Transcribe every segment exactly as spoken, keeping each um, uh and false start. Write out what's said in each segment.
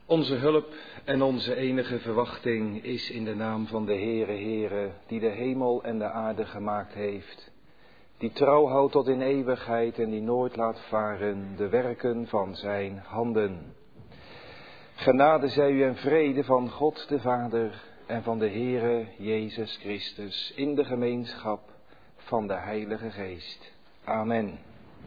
Onze hulp en onze enige verwachting is in de naam van de Heere Heere, die de hemel en de aarde gemaakt heeft, die trouw houdt tot in eeuwigheid en die nooit laat varen de werken van zijn handen. Genade zij u en vrede van God de Vader en van de Heere Jezus Christus in de gemeenschap van de Heilige Geest. Amen.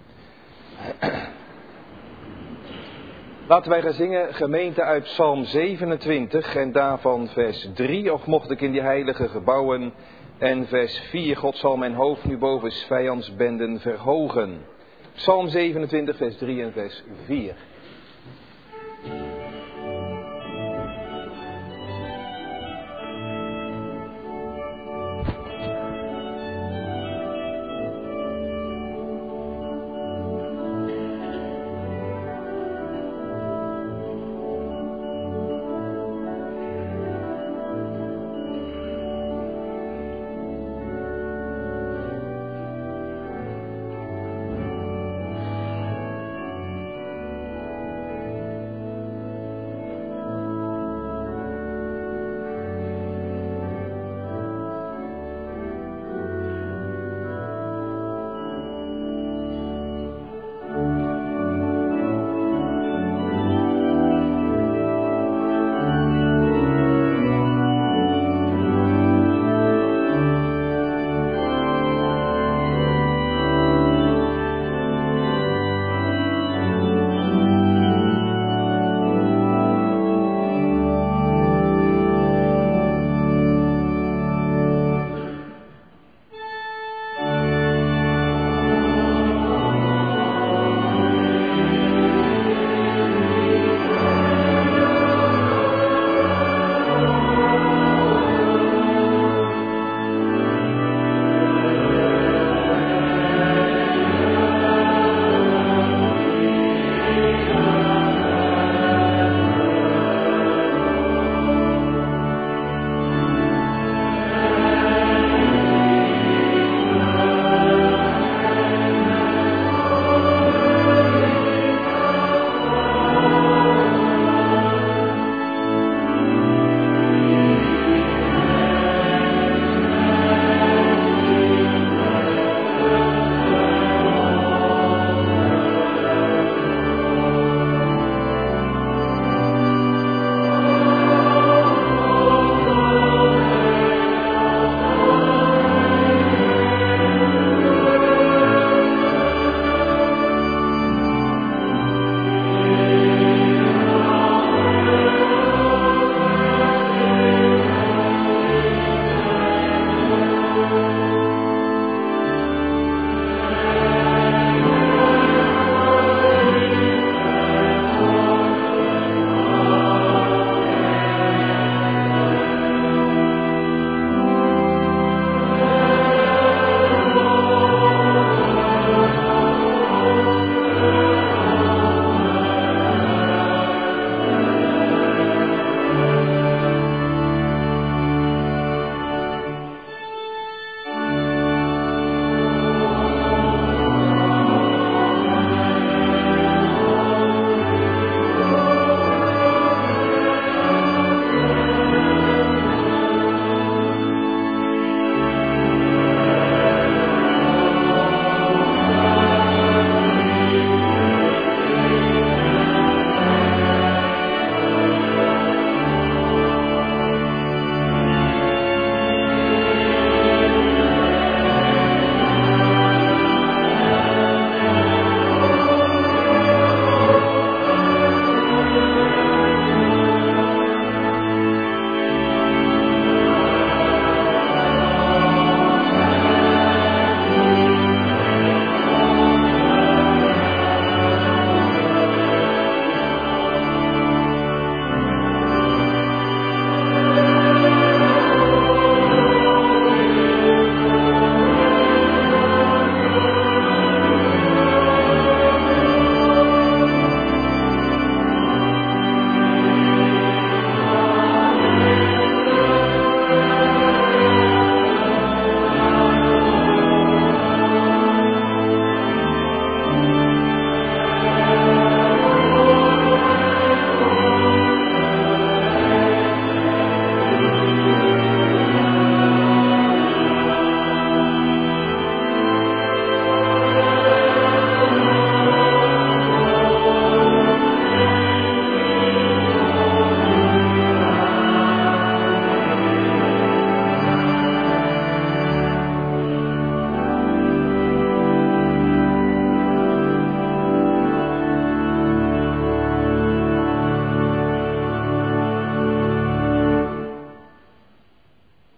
Laten wij gaan zingen, gemeente, uit Psalm zevenentwintig en daarvan vers drie, of mocht ik in die heilige gebouwen, en vers vier, God zal mijn hoofd nu boven 's vijandsbenden verhogen. Psalm zevenentwintig, vers drie en vers vier.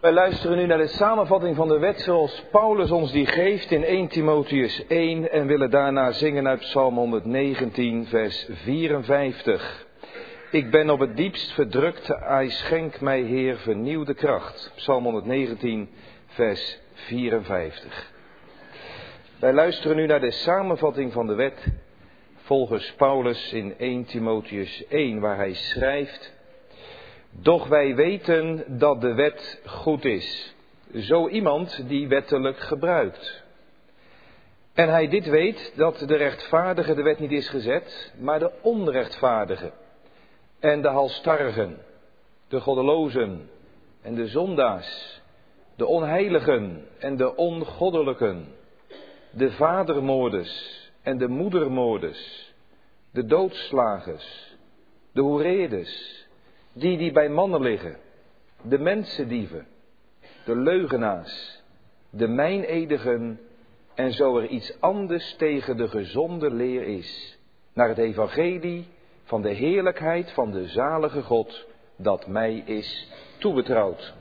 Wij luisteren nu naar de samenvatting van de wet zoals Paulus ons die geeft in eerste Timotheus één en willen daarna zingen uit Psalm honderdnegentien vers vierenvijftig. Ik ben op het diepst verdrukt, hij schenkt mij Heer vernieuwde kracht. Psalm honderdnegentien vers vierenvijftig. Wij luisteren nu naar de samenvatting van de wet volgens Paulus in eerste Timotheus één waar hij schrijft: doch wij weten dat de wet goed is, zo iemand die wettelijk gebruikt. En hij dit weet, dat de rechtvaardige de wet niet is gezet, maar de onrechtvaardige. En de halsstarrigen, de goddelozen en de zondaars, de onheiligen en de ongoddelijken, de vadermoorders en de moedermoorders, de doodslagers, de hoereerders, die die bij mannen liggen, de mensendieven, de leugenaars, de mijnedigen en zo er iets anders tegen de gezonde leer is, naar het evangelie van de heerlijkheid van de zalige God dat mij is toebetrouwd.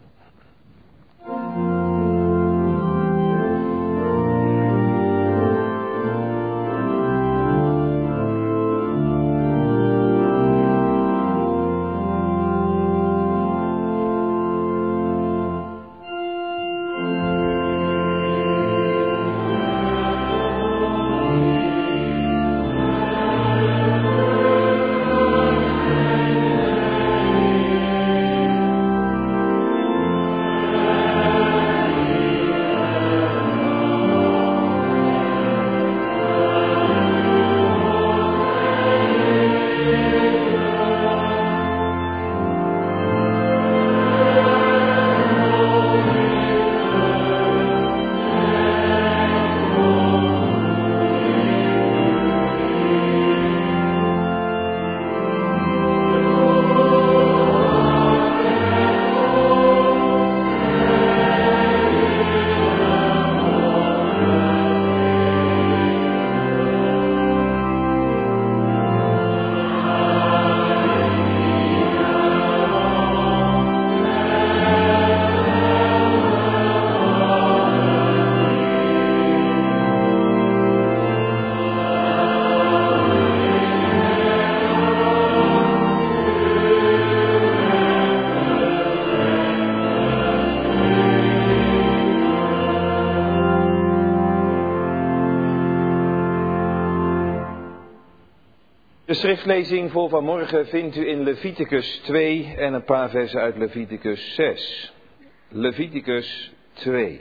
De schriftlezing voor vanmorgen vindt u in Leviticus twee en een paar versen uit Leviticus zes. Leviticus twee.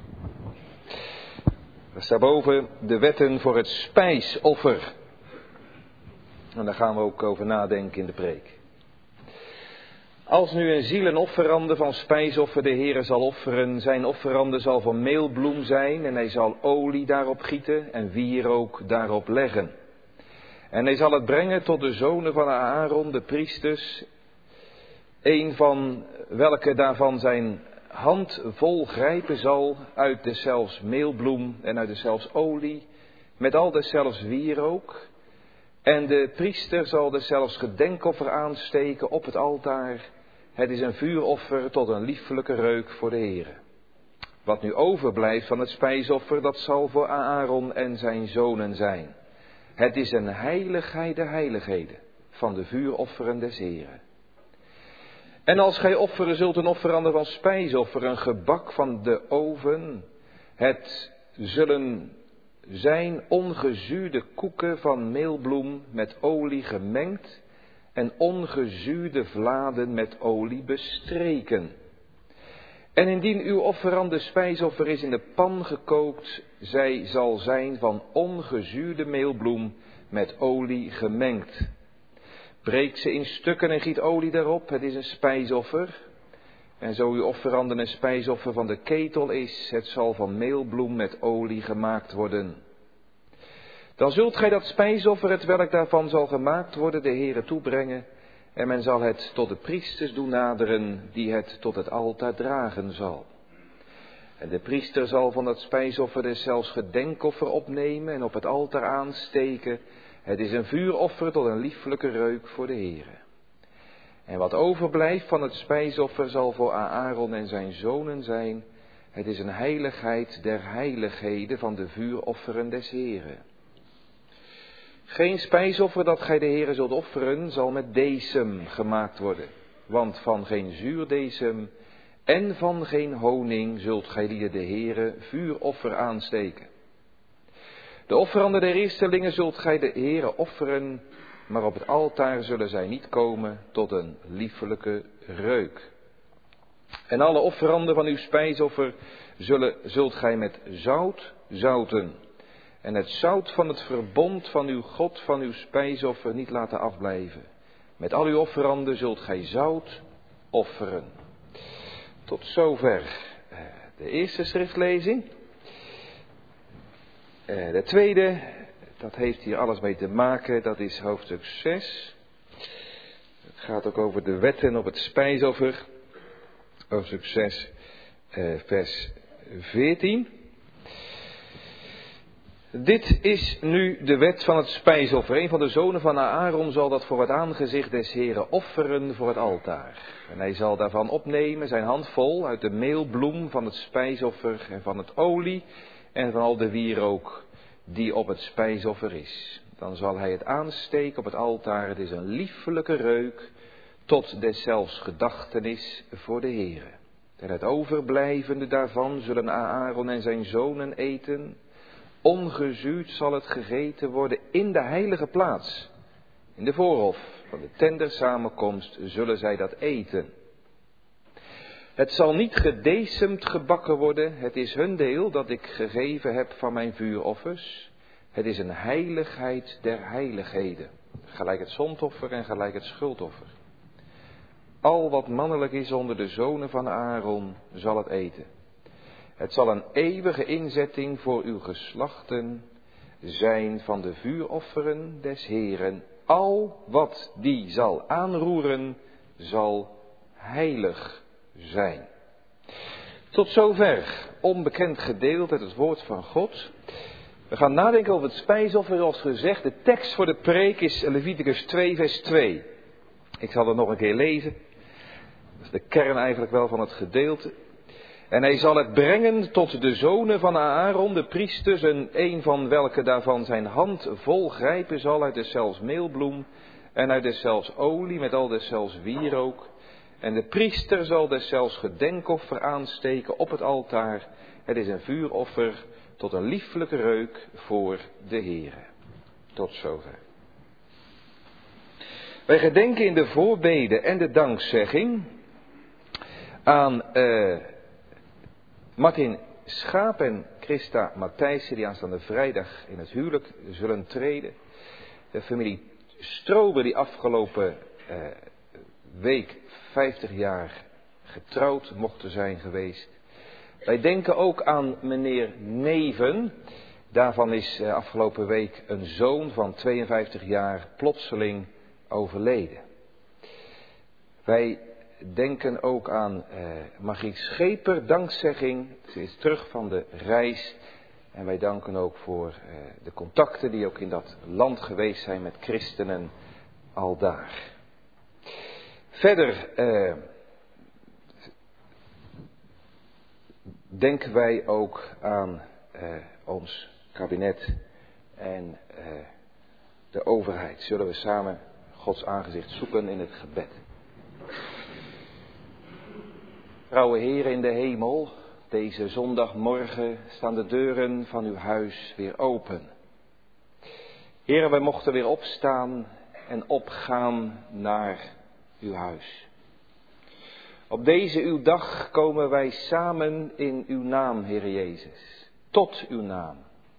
Er staat boven de wetten voor het spijsoffer. En daar gaan we ook over nadenken in de preek. Als nu een ziel een offerande van spijsoffer de Heere zal offeren, zijn offerande zal van meelbloem zijn en hij zal olie daarop gieten en wierook daarop leggen. En hij zal het brengen tot de zonen van Aaron, de priesters, een van welke daarvan zijn hand vol grijpen zal uit deszelfs meelbloem en uit deszelfs olie, met al deszelfs wierook. En de priester zal deszelfs gedenkoffer aansteken op het altaar. Het is een vuuroffer tot een liefelijke reuk voor de Heere. Wat nu overblijft van het spijsoffer, dat zal voor Aaron en zijn zonen zijn. Het is een heiligheid der heiligheden van de vuurofferen des Heren. En als gij offeren zult een offerande van spijsoffer, een gebak van de oven, het zullen zijn ongezuurde koeken van meelbloem met olie gemengd en ongezuurde vladen met olie bestreken. En indien uw offerande spijsoffer is in de pan gekookt, zij zal zijn van ongezuurde meelbloem met olie gemengd. Breek ze in stukken en giet olie daarop, het is een spijsoffer. En zo uw offerande een spijsoffer van de ketel is, het zal van meelbloem met olie gemaakt worden. Dan zult gij dat spijsoffer, het welk daarvan zal gemaakt worden, de Heere toebrengen. En men zal het tot de priesters doen naderen, die het tot het altaar dragen zal. En de priester zal van dat spijsoffer deszelfs gedenkoffer opnemen en op het altaar aansteken. Het is een vuuroffer tot een lieflijke reuk voor de Heere. En wat overblijft van het spijsoffer zal voor Aaron en zijn zonen zijn. Het is een heiligheid der heiligheden van de vuurofferen des Heren. Geen spijsoffer dat gij de Heere zult offeren zal met decem gemaakt worden. Want van geen zuurdecem en van geen honing zult gij lieden de Heere vuuroffer aansteken. De offeranden der eerstelingen zult gij de Heere offeren, maar op het altaar zullen zij niet komen tot een liefelijke reuk. En alle offeranden van uw spijsoffer zullen, zult gij met zout zouten. En het zout van het verbond van uw God van uw spijsoffer niet laten afblijven. Met al uw offeranden zult gij zout offeren. Tot zover de eerste schriftlezing. De tweede, dat heeft hier alles mee te maken, dat is hoofdstuk zes. Het gaat ook over de wetten op het spijsoffer. Hoofdstuk zes, vers veertien. Dit is nu de wet van het spijsoffer. Een van de zonen van Aaron zal dat voor het aangezicht des Heren offeren voor het altaar. En hij zal daarvan opnemen zijn handvol uit de meelbloem van het spijsoffer en van het olie en van al de wierook die op het spijsoffer is. Dan zal hij het aansteken op het altaar. Het is een liefelijke reuk tot deszelfs gedachtenis voor de Heren. En het overblijvende daarvan zullen Aaron en zijn zonen eten. Ongezuurd zal het gegeten worden in de heilige plaats. In de voorhof van de tent der samenkomst zullen zij dat eten. Het zal niet gedecemd gebakken worden. Het is hun deel dat ik gegeven heb van mijn vuuroffers. Het is een heiligheid der heiligheden. Gelijk het zondoffer en gelijk het schuldoffer. Al wat mannelijk is onder de zonen van Aaron zal het eten. Het zal een eeuwige inzetting voor uw geslachten zijn van de vuurofferen des Heren. Al wat die zal aanroeren, zal heilig zijn. Tot zover onbekend gedeelte uit het woord van God. We gaan nadenken over het spijsoffer, zoals gezegd. De tekst voor de preek is Leviticus twee, vers twee. Ik zal het nog een keer lezen. Dat is de kern eigenlijk wel van het gedeelte. En hij zal het brengen tot de zonen van Aaron, de priesters, en een van welke daarvan zijn hand vol grijpen zal uit deszelfs meelbloem en uit deszelfs olie met al deszelfs wierook. En de priester zal deszelfs gedenkoffer aansteken op het altaar. Het is een vuuroffer tot een lieflijke reuk voor de Heere. Tot zover. Wij gedenken in de voorbeden en de dankzegging aan uh, Martin Schaap en Christa Matthijssen, die aanstaande vrijdag in het huwelijk zullen treden. De familie Strober, die afgelopen uh, week vijftig jaar getrouwd mochten zijn geweest. Wij denken ook aan meneer Neven. Daarvan is uh, afgelopen week een zoon van tweeënvijftig jaar plotseling overleden. Wij denken ook aan uh, Margriet Scheper, dankzegging. Ze is terug van de reis. En wij danken ook voor uh, de contacten die ook in dat land geweest zijn met christenen aldaar. Verder uh, denken wij ook aan uh, ons kabinet en uh, de overheid. Zullen we samen Gods aangezicht zoeken in het gebed. Trouwe Heer in de hemel, deze zondagmorgen staan de deuren van uw huis weer open. Heer, wij mochten weer opstaan en opgaan naar uw huis. Op deze uw dag komen wij samen in uw naam, Heer Jezus, tot uw naam.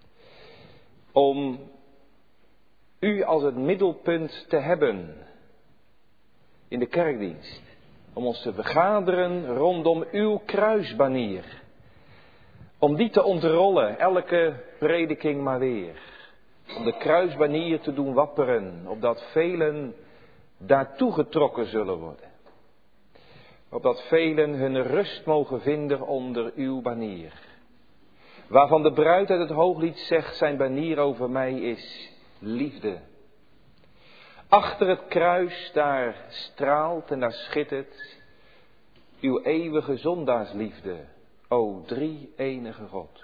Om u als het middelpunt te hebben in de kerkdienst. Om ons te vergaderen rondom uw kruisbanier. Om die te ontrollen, elke prediking maar weer. Om de kruisbanier te doen wapperen, opdat velen daartoe getrokken zullen worden. Opdat velen hun rust mogen vinden onder uw banier. Waarvan de bruid uit het hooglied zegt, zijn banier over mij is liefde. Achter het kruis, daar straalt en daar schittert uw eeuwige zondaarsliefde, o drie enige God.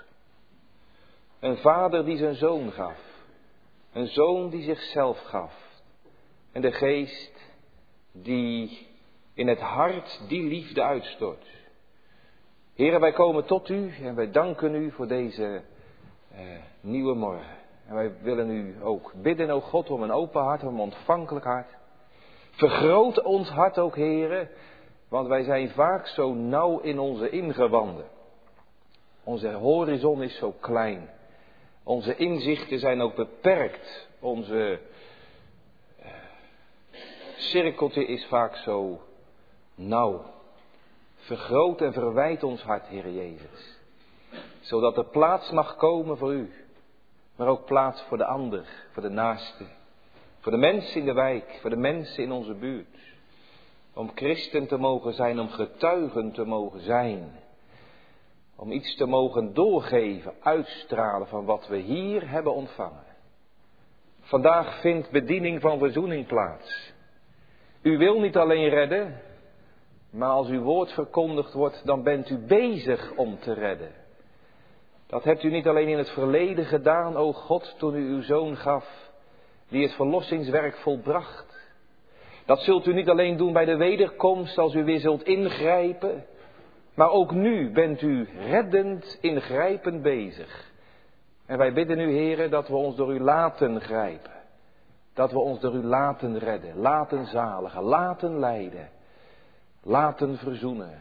Een vader die zijn zoon gaf, een zoon die zichzelf gaf. En de geest die in het hart die liefde uitstort. Heren, wij komen tot u en wij danken u voor deze eh, nieuwe morgen. En wij willen u ook bidden, o God, om een open hart, om een ontvankelijk hart. Vergroot ons hart ook, heren, want wij zijn vaak zo nauw in onze ingewanden. Onze horizon is zo klein. Onze inzichten zijn ook beperkt. Onze uh, cirkeltje is vaak zo nauw. Vergroot en verwijt ons hart, Heer Jezus. Zodat er plaats mag komen voor u. Maar ook plaats voor de ander, voor de naaste. Voor de mensen in de wijk, voor de mensen in onze buurt. Om christen te mogen zijn, om getuigen te mogen zijn. Om iets te mogen doorgeven, uitstralen van wat we hier hebben ontvangen. Vandaag vindt bediening van verzoening plaats. U wil niet alleen redden, maar als uw woord verkondigd wordt, dan bent u bezig om te redden. Dat hebt u niet alleen in het verleden gedaan, o God, toen u uw zoon gaf, die het verlossingswerk volbracht. Dat zult u niet alleen doen bij de wederkomst, als u weer zult ingrijpen. Maar ook nu bent u reddend, ingrijpend bezig. En wij bidden u, heren, dat we ons door u laten grijpen. Dat we ons door u laten redden, laten zaligen, laten leiden, laten verzoenen.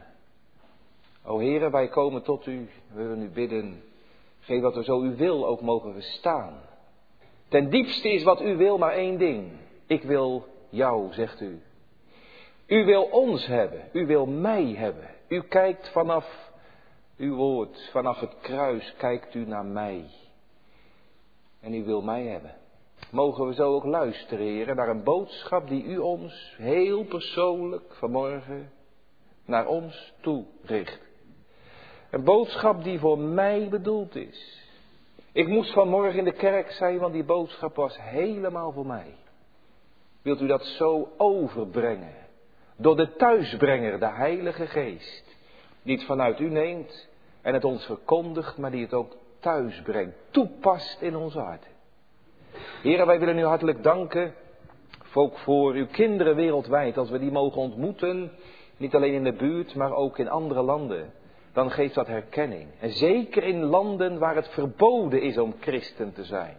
O heren, wij komen tot u, we willen u bidden, geef dat we zo uw wil ook mogen verstaan. Ten diepste is wat u wil maar één ding. Ik wil jou, zegt u. U wil ons hebben, u wil mij hebben. U kijkt vanaf uw woord, vanaf het kruis kijkt u naar mij. En u wil mij hebben. Mogen we zo ook luisteren, heren, naar een boodschap die u ons heel persoonlijk vanmorgen naar ons toe richt. Een boodschap die voor mij bedoeld is. Ik moest vanmorgen in de kerk zijn, want die boodschap was helemaal voor mij. Wilt u dat zo overbrengen? Door de thuisbrenger, de Heilige Geest. Die het vanuit u neemt en het ons verkondigt, maar die het ook thuis brengt. Toepast in ons hart. Heren, wij willen u hartelijk danken. Ook voor uw kinderen wereldwijd. Als we die mogen ontmoeten. Niet alleen in de buurt, maar ook in andere landen. Dan geeft dat herkenning. En zeker in landen waar het verboden is om christen te zijn.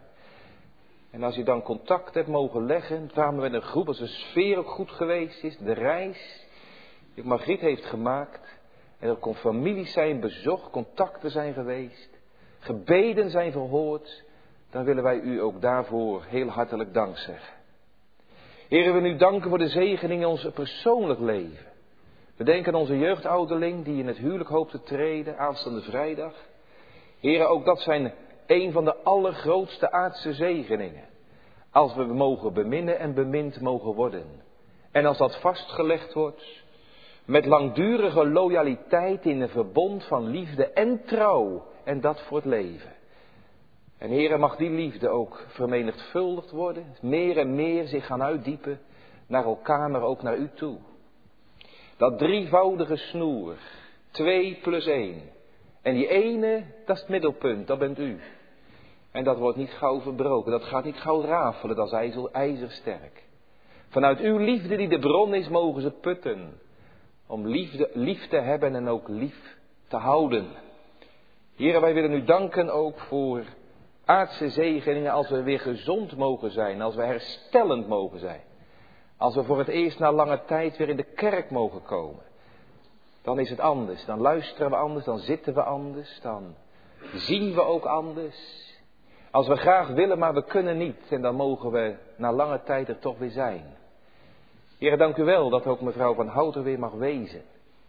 En als u dan contact hebt mogen leggen, samen met een groep, als de sfeer ook goed geweest is, de reis die Margriet heeft gemaakt, en er kon families zijn bezocht, contacten zijn geweest, gebeden zijn verhoord, dan willen wij u ook daarvoor heel hartelijk dank zeggen. Heren, we willen u danken voor de zegening in ons persoonlijk leven. We denken aan onze jeugdouderling die in het huwelijk hoopt te treden, aanstaande vrijdag. Heren, ook dat zijn een van de allergrootste aardse zegeningen. Als we mogen beminnen en bemind mogen worden. En als dat vastgelegd wordt, met langdurige loyaliteit in een verbond van liefde en trouw. En dat voor het leven. En Heere, mag die liefde ook vermenigvuldigd worden. Meer en meer zich gaan uitdiepen naar elkaar, maar ook naar u toe. Dat drievoudige snoer, twee plus één. En die ene, dat is het middelpunt, dat bent u. En dat wordt niet gauw verbroken, dat gaat niet gauw rafelen, dat is ijzer, ijzersterk. Vanuit uw liefde die de bron is, mogen ze putten. Om liefde, lief te hebben en ook lief te houden. Heren, wij willen u danken ook voor aardse zegeningen als we weer gezond mogen zijn, als we herstellend mogen zijn. Als we voor het eerst na lange tijd weer in de kerk mogen komen. Dan is het anders, dan luisteren we anders, dan zitten we anders, dan zien we ook anders. Als we graag willen, maar we kunnen niet, en dan mogen we na lange tijd er toch weer zijn. Heren, dank u wel dat ook mevrouw van Houten weer mag wezen.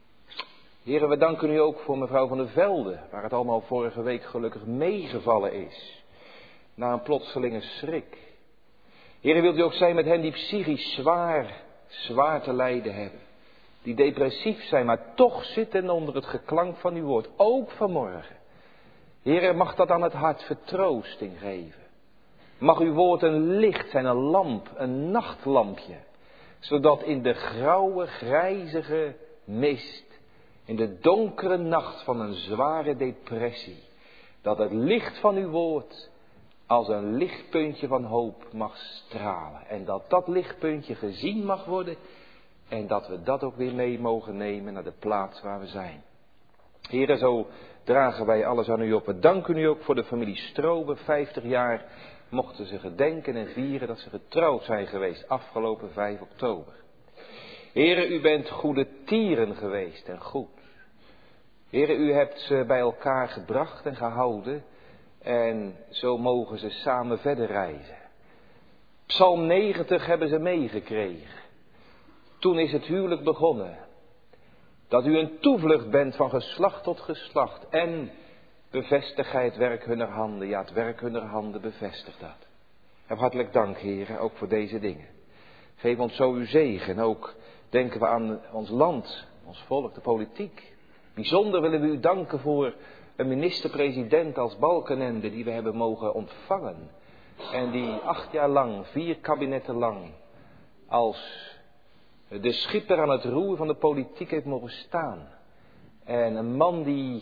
Heren, we danken u ook voor mevrouw van der Velde, waar het allemaal vorige week gelukkig meegevallen is. Na een plotselinge schrik. Heren, wilt u ook zijn met hen die psychisch zwaar, zwaar te lijden hebben. Die depressief zijn, maar toch zitten onder het geklank van uw woord. Ook vanmorgen. Heren, mag dat aan het hart vertroosting geven. Mag uw woord een licht zijn, een lamp, een nachtlampje. Zodat in de grauwe, grijzige mist, in de donkere nacht van een zware depressie, dat het licht van uw woord als een lichtpuntje van hoop mag stralen. En dat dat lichtpuntje gezien mag worden en dat we dat ook weer mee mogen nemen naar de plaats waar we zijn. Heren, zo dragen wij alles aan u op. We danken u ook voor de familie Strobe. vijftig jaar mochten ze gedenken en vieren dat ze getrouwd zijn geweest afgelopen vijf oktober. Heren, u bent goede tieren geweest en goed. Heren, u hebt ze bij elkaar gebracht en gehouden. En zo mogen ze samen verder reizen. Psalm negentig hebben ze meegekregen. Toen is het huwelijk begonnen. Dat u een toevlucht bent van geslacht tot geslacht. En bevestig gij het werk hunner handen. Ja, het werk hunner handen bevestigt dat. Heb hartelijk dank, heren, ook voor deze dingen. Geef ons zo uw zegen. Ook denken we aan ons land, ons volk, de politiek. Bijzonder willen we u danken voor een minister-president als Balkenende die we hebben mogen ontvangen. En die acht jaar lang, vier kabinetten lang, als de schipper aan het roer van de politiek heeft mogen staan. En een man die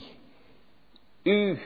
u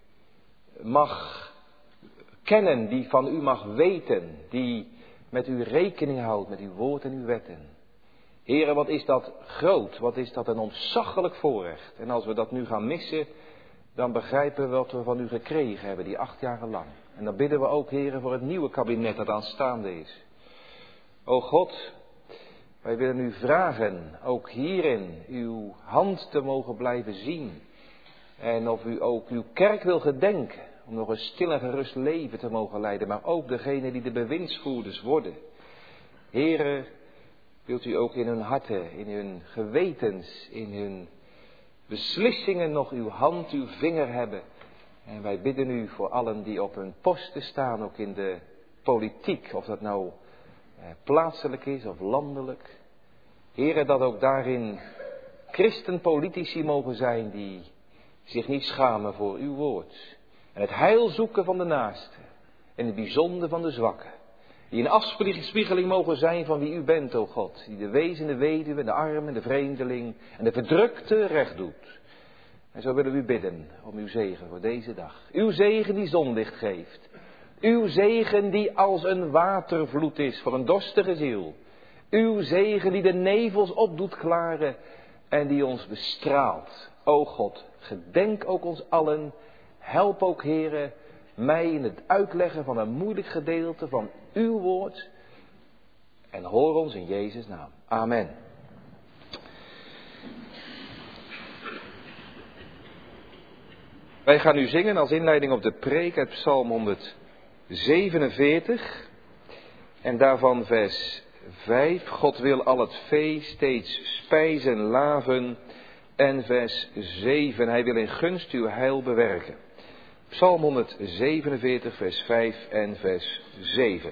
mag kennen, die van u mag weten, die met u rekening houdt, met uw woord en uw wetten. Heren, wat is dat groot, wat is dat een ontzaglijk voorrecht. En als we dat nu gaan missen, dan begrijpen we wat we van u gekregen hebben, die acht jaar lang. En dan bidden we ook, heren, voor het nieuwe kabinet dat aanstaande is. O God, wij willen u vragen, ook hierin, uw hand te mogen blijven zien. En of u ook uw kerk wil gedenken, om nog een stil en gerust leven te mogen leiden. Maar ook degene die de bewindsvoerders worden. Heren, wilt u ook in hun harten, in hun gewetens, in hun beslissingen nog uw hand, uw vinger hebben. En wij bidden u voor allen die op hun posten staan, ook in de politiek. Of dat nou eh, plaatselijk is of landelijk. Heren, dat ook daarin christenpolitici mogen zijn die zich niet schamen voor uw woord. En het heil zoeken van de naaste. En het bijzonder van de zwakken. Die een afspiegeling mogen zijn van wie u bent, o God. Die de wees en de weduwe, de arme, de vreemdeling en de verdrukte recht doet. En zo willen we u bidden om uw zegen voor deze dag. Uw zegen die zonlicht geeft. Uw zegen die als een watervloed is voor een dorstige ziel. Uw zegen die de nevels op doet klaren en die ons bestraalt. O God, gedenk ook ons allen. Help ook, heren, mij in het uitleggen van een moeilijk gedeelte van uw woord. En hoor ons in Jezus' naam. Amen. Wij gaan nu zingen als inleiding op de preek uit Psalm honderdzevenenveertig. En daarvan vers vijf. God wil al het vee steeds spijzen, laven. En vers zeven. Hij wil in gunst uw heil bewerken. Psalm honderdzevenenveertig, vers vijf en vers zeven.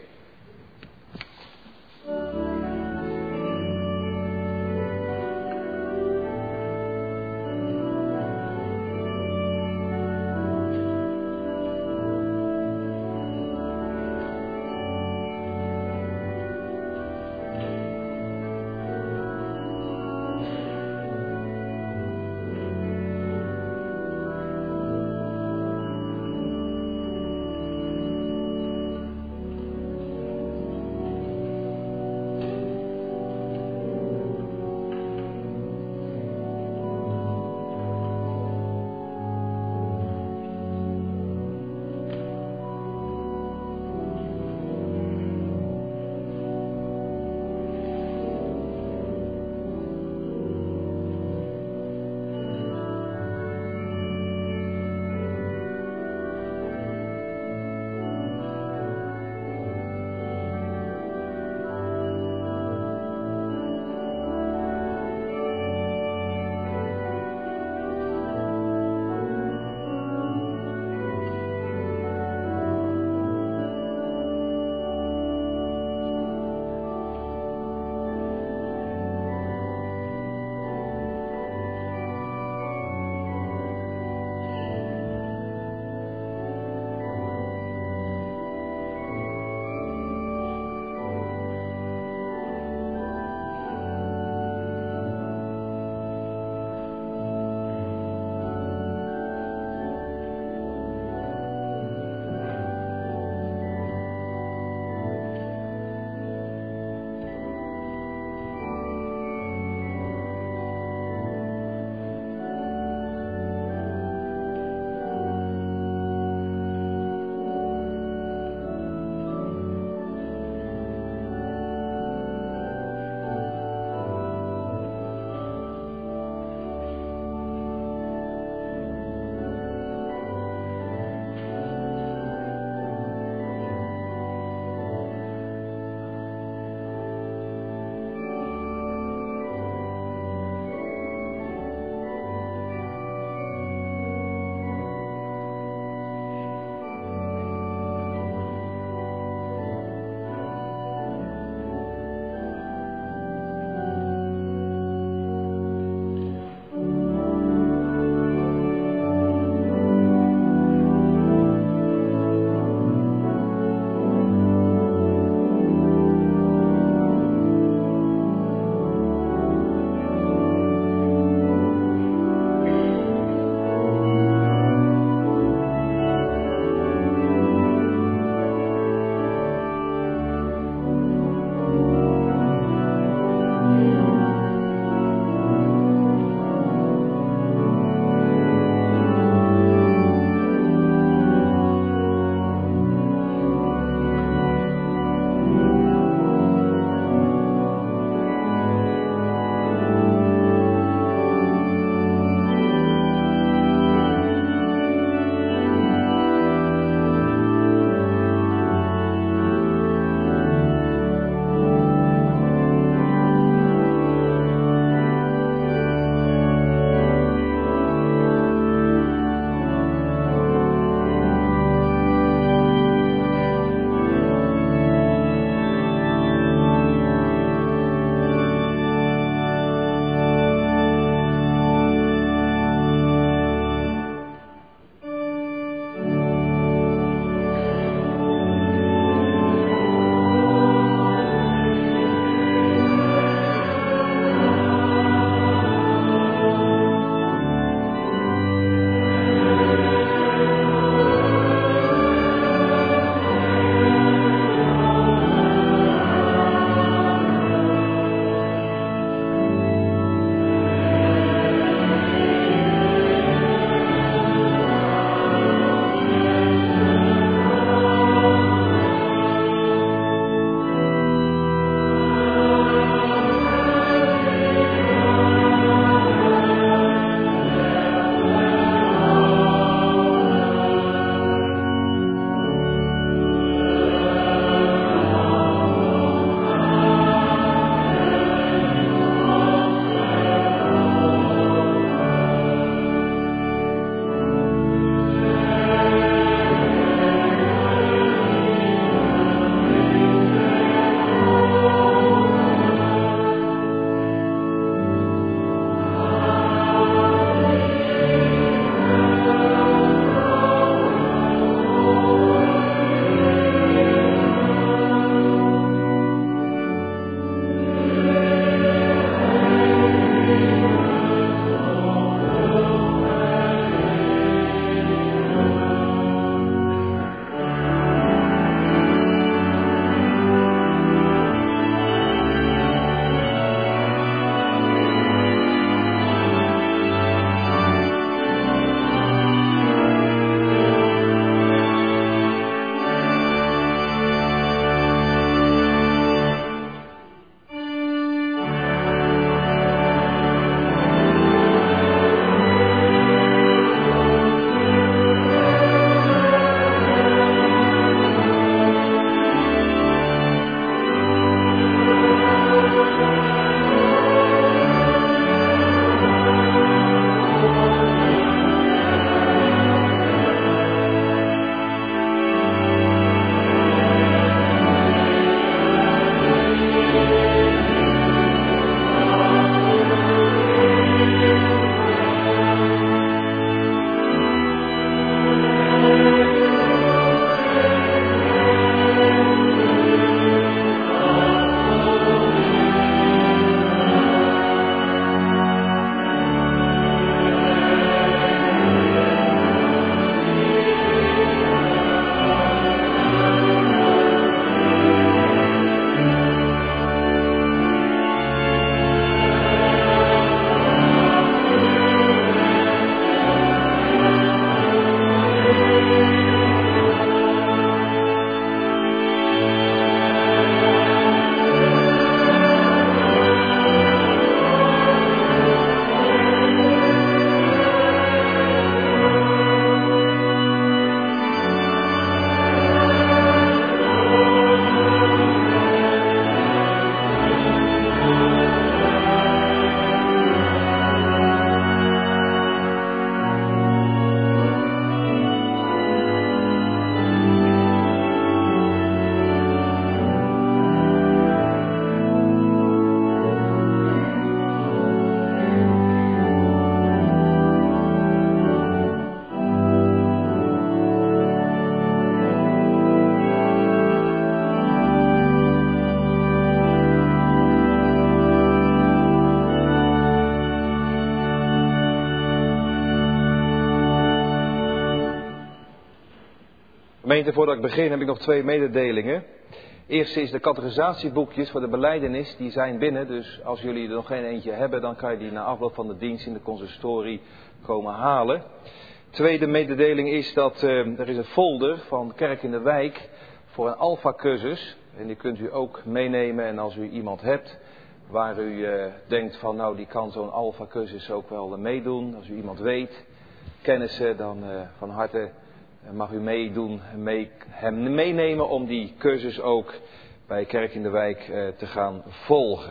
Gemeente, voordat ik begin heb ik nog twee mededelingen. Eerst is de categorisatieboekjes voor de belijdenis, die zijn binnen. Dus als jullie er nog geen eentje hebben, dan kan je die na afloop van de dienst in de consistorie komen halen. Tweede mededeling is dat uh, er is een folder van Kerk in de Wijk voor een alfa-cursus. En die kunt u ook meenemen. En als u iemand hebt waar u uh, denkt van nou die kan zo'n alfa-cursus ook wel uh, meedoen. Als u iemand weet, kennissen, dan uh, van harte mag u meedoen, mee, hem meenemen om die cursus ook bij Kerk in de Wijk uh, te gaan volgen.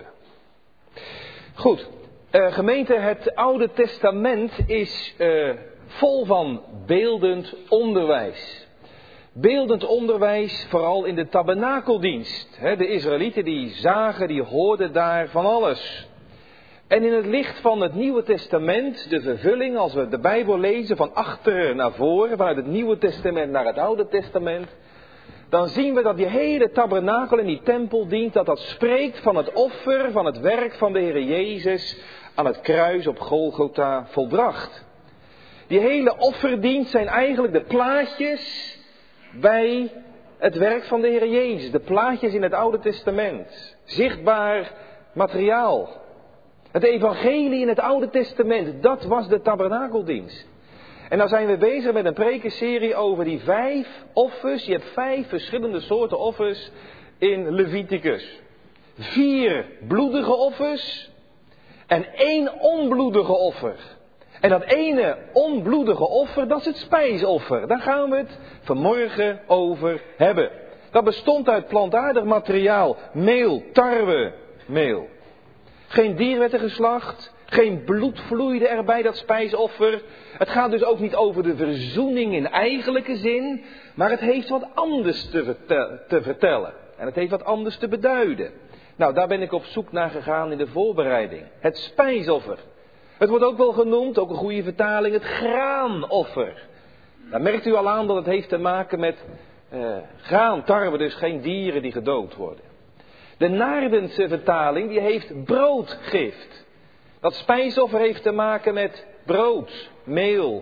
Goed, uh, gemeente, het Oude Testament is uh, vol van beeldend onderwijs. Beeldend onderwijs, vooral in de tabernakeldienst. He, de Israëlieten die zagen, die hoorden daar van alles. En in het licht van het Nieuwe Testament, de vervulling, als we de Bijbel lezen van achter naar voren, vanuit het Nieuwe Testament naar het Oude Testament, dan zien we dat die hele tabernakel en die tempeldienst, dat dat spreekt van het offer, van het werk van de Heer Jezus aan het kruis op Golgotha volbracht. Die hele offerdienst zijn eigenlijk de plaatjes bij het werk van de Heer Jezus. De plaatjes in het Oude Testament. Zichtbaar materiaal. Het evangelie in het Oude Testament, dat was de tabernakeldienst. En nou zijn we bezig met een prekenserie over die vijf offers. Je hebt vijf verschillende soorten offers in Leviticus. Vier bloedige offers en één onbloedige offer. En dat ene onbloedige offer, dat is het spijsoffer. Daar gaan we het vanmorgen over hebben. Dat bestond uit plantaardig materiaal, meel, tarwe, meel. Geen dier werd er geslacht, geen bloed vloeide er bij dat spijsoffer. Het gaat dus ook niet over de verzoening in eigenlijke zin, maar het heeft wat anders te, vertel, te vertellen. En het heeft wat anders te beduiden. Nou, daar ben ik op zoek naar gegaan in de voorbereiding. Het spijsoffer. Het wordt ook wel genoemd, ook een goede vertaling, het graanoffer. Daar merkt u al aan dat het heeft te maken met uh, graan, tarwe, dus geen dieren die gedood worden. De Naardense vertaling, die heeft broodgift. Dat spijsoffer heeft te maken met brood, meel.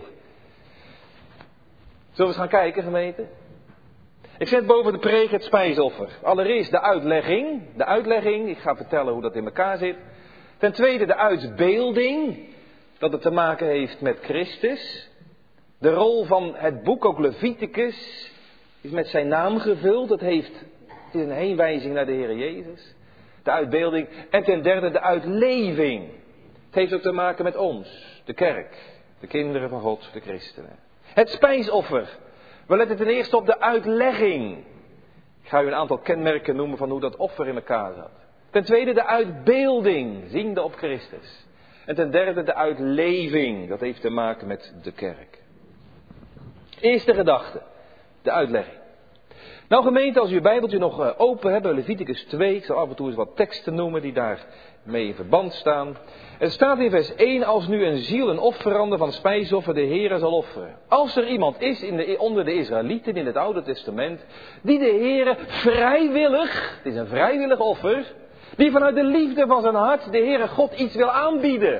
Zullen we eens gaan kijken, gemeente? Ik zet boven de preek het spijsoffer. Allereerst de uitlegging. De uitlegging, ik ga vertellen hoe dat in elkaar zit. Ten tweede de uitbeelding, dat het te maken heeft met Christus. De rol van het boek, ook Leviticus, is met zijn naam gevuld. Het heeft, het is een heenwijzing naar de Heer Jezus. De uitbeelding. En ten derde de uitleving. Het heeft ook te maken met ons, de kerk, de kinderen van God, de christenen. Het spijsoffer. We letten ten eerste op de uitlegging. Ik ga u een aantal kenmerken noemen van hoe dat offer in elkaar zat. Ten tweede de uitbeelding, ziende op Christus. En ten derde de uitleving, dat heeft te maken met de kerk. Eerste gedachte, de uitlegging. Nou gemeente, als u uw Bijbeltje nog open hebt, Leviticus twee, ik zal af en toe eens wat teksten noemen die daar mee in verband staan. Er staat in vers één, als nu een ziel een offerande van spijsoffer de Heere zal offeren. Als er iemand is in de, onder de Israëlieten in het Oude Testament, die de Heere vrijwillig, het is een vrijwillig offer, die vanuit de liefde van zijn hart de Heere God iets wil aanbieden.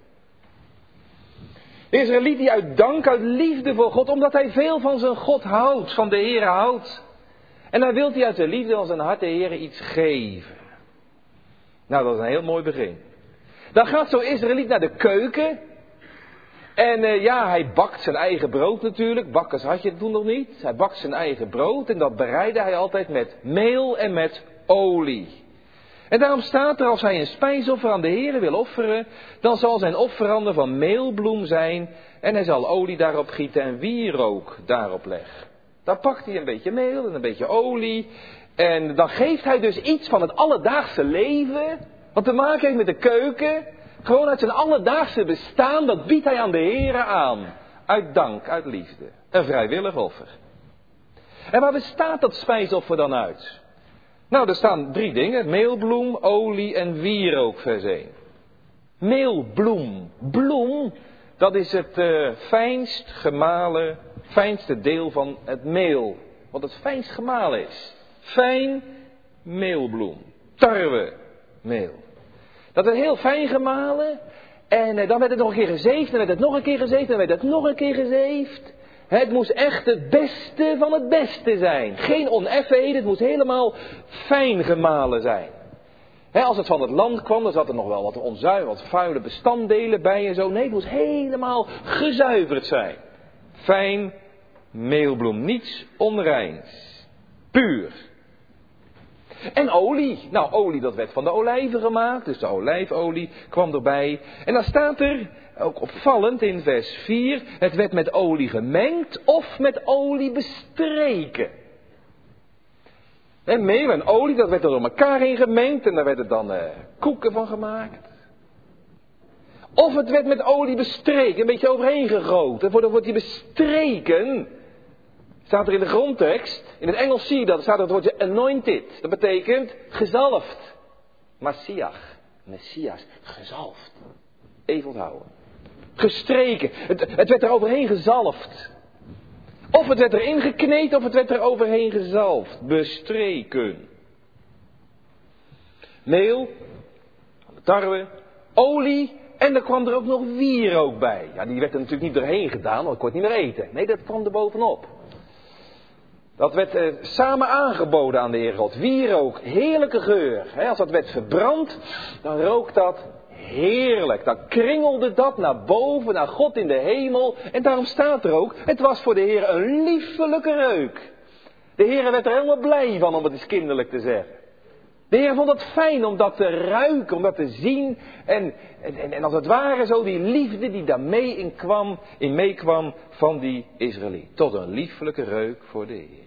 De Israëliet die uit dank, uit liefde voor God, omdat hij veel van zijn God houdt, van de Heere houdt. En dan wil hij uit de liefde van zijn hart de Heere iets geven. Nou, dat is een heel mooi begin. Dan gaat zo'n Israëliet naar de keuken. En uh, ja, hij bakt zijn eigen brood natuurlijk. Bakkers had je het toen nog niet. Hij bakt zijn eigen brood en dat bereidde hij altijd met meel en met olie. En daarom staat er, als hij een spijsoffer aan de Heere wil offeren, dan zal zijn offerande van meelbloem zijn en hij zal olie daarop gieten en wierook daarop leggen. Dan pakt hij een beetje meel en een beetje olie en dan geeft hij dus iets van het alledaagse leven, wat te maken heeft met de keuken, gewoon uit zijn alledaagse bestaan, dat biedt hij aan de Heere aan. Uit dank, uit liefde. Een vrijwillig offer. En waar bestaat dat spijsoffer dan uit? Nou, er staan drie dingen. Meelbloem, olie en wierook, vers één. Meelbloem. Bloem, dat is het uh, fijnst gemalen, fijnste deel van het meel. Wat het fijnst gemalen is. Fijn meelbloem. Tarwe meel. Dat werd heel fijn gemalen. En uh, dan werd het nog een keer gezeefd. En werd het nog een keer gezeefd. En werd het nog een keer gezeefd. Het moest echt het beste van het beste zijn. Geen oneffenheden, het moest helemaal fijn gemalen zijn. He, als het van het land kwam, dan zat er nog wel wat onzuiver, wat vuile bestanddelen bij en zo. Nee, het moest helemaal gezuiverd zijn. Fijn meelbloem, niets onreins. Puur. En olie. Nou, olie dat werd van de olijven gemaakt, dus de olijfolie kwam erbij. En dan staat er, ook opvallend in vers vier, het werd met olie gemengd of met olie bestreken. En meel en olie, dat werd er door elkaar heen gemengd en daar werden dan uh, koeken van gemaakt. Of het werd met olie bestreken, een beetje overheen gegoten. Voor dan wordt die bestreken. Staat er in de grondtekst, in het Engels zie je dat, staat er het woordje anointed. Dat betekent gezalfd. Messiach, Messias, gezalfd. Even onthouden. Gestreken, het, het werd er overheen gezalfd. Of het werd erin gekneed, of het werd er overheen gezalfd. Bestreken. Meel, tarwe, olie en er kwam er ook nog wierook bij. Ja, die werd er natuurlijk niet doorheen gedaan, want ik kon het niet meer eten. Nee, dat kwam er bovenop. Dat werd eh, samen aangeboden aan de Heer God. Wierook, heerlijke geur. He, als dat werd verbrand, dan rook dat heerlijk. Dan kringelde dat naar boven, naar God in de hemel. En daarom staat er ook, het was voor de Heer een liefelijke reuk. De Heer werd er helemaal blij van, om het eens kinderlijk te zeggen. De Heer vond het fijn om dat te ruiken, om dat te zien. En, en, en als het ware zo die liefde die daar mee in, kwam, in meekwam van die Israëliet. Tot een liefelijke reuk voor de Heer.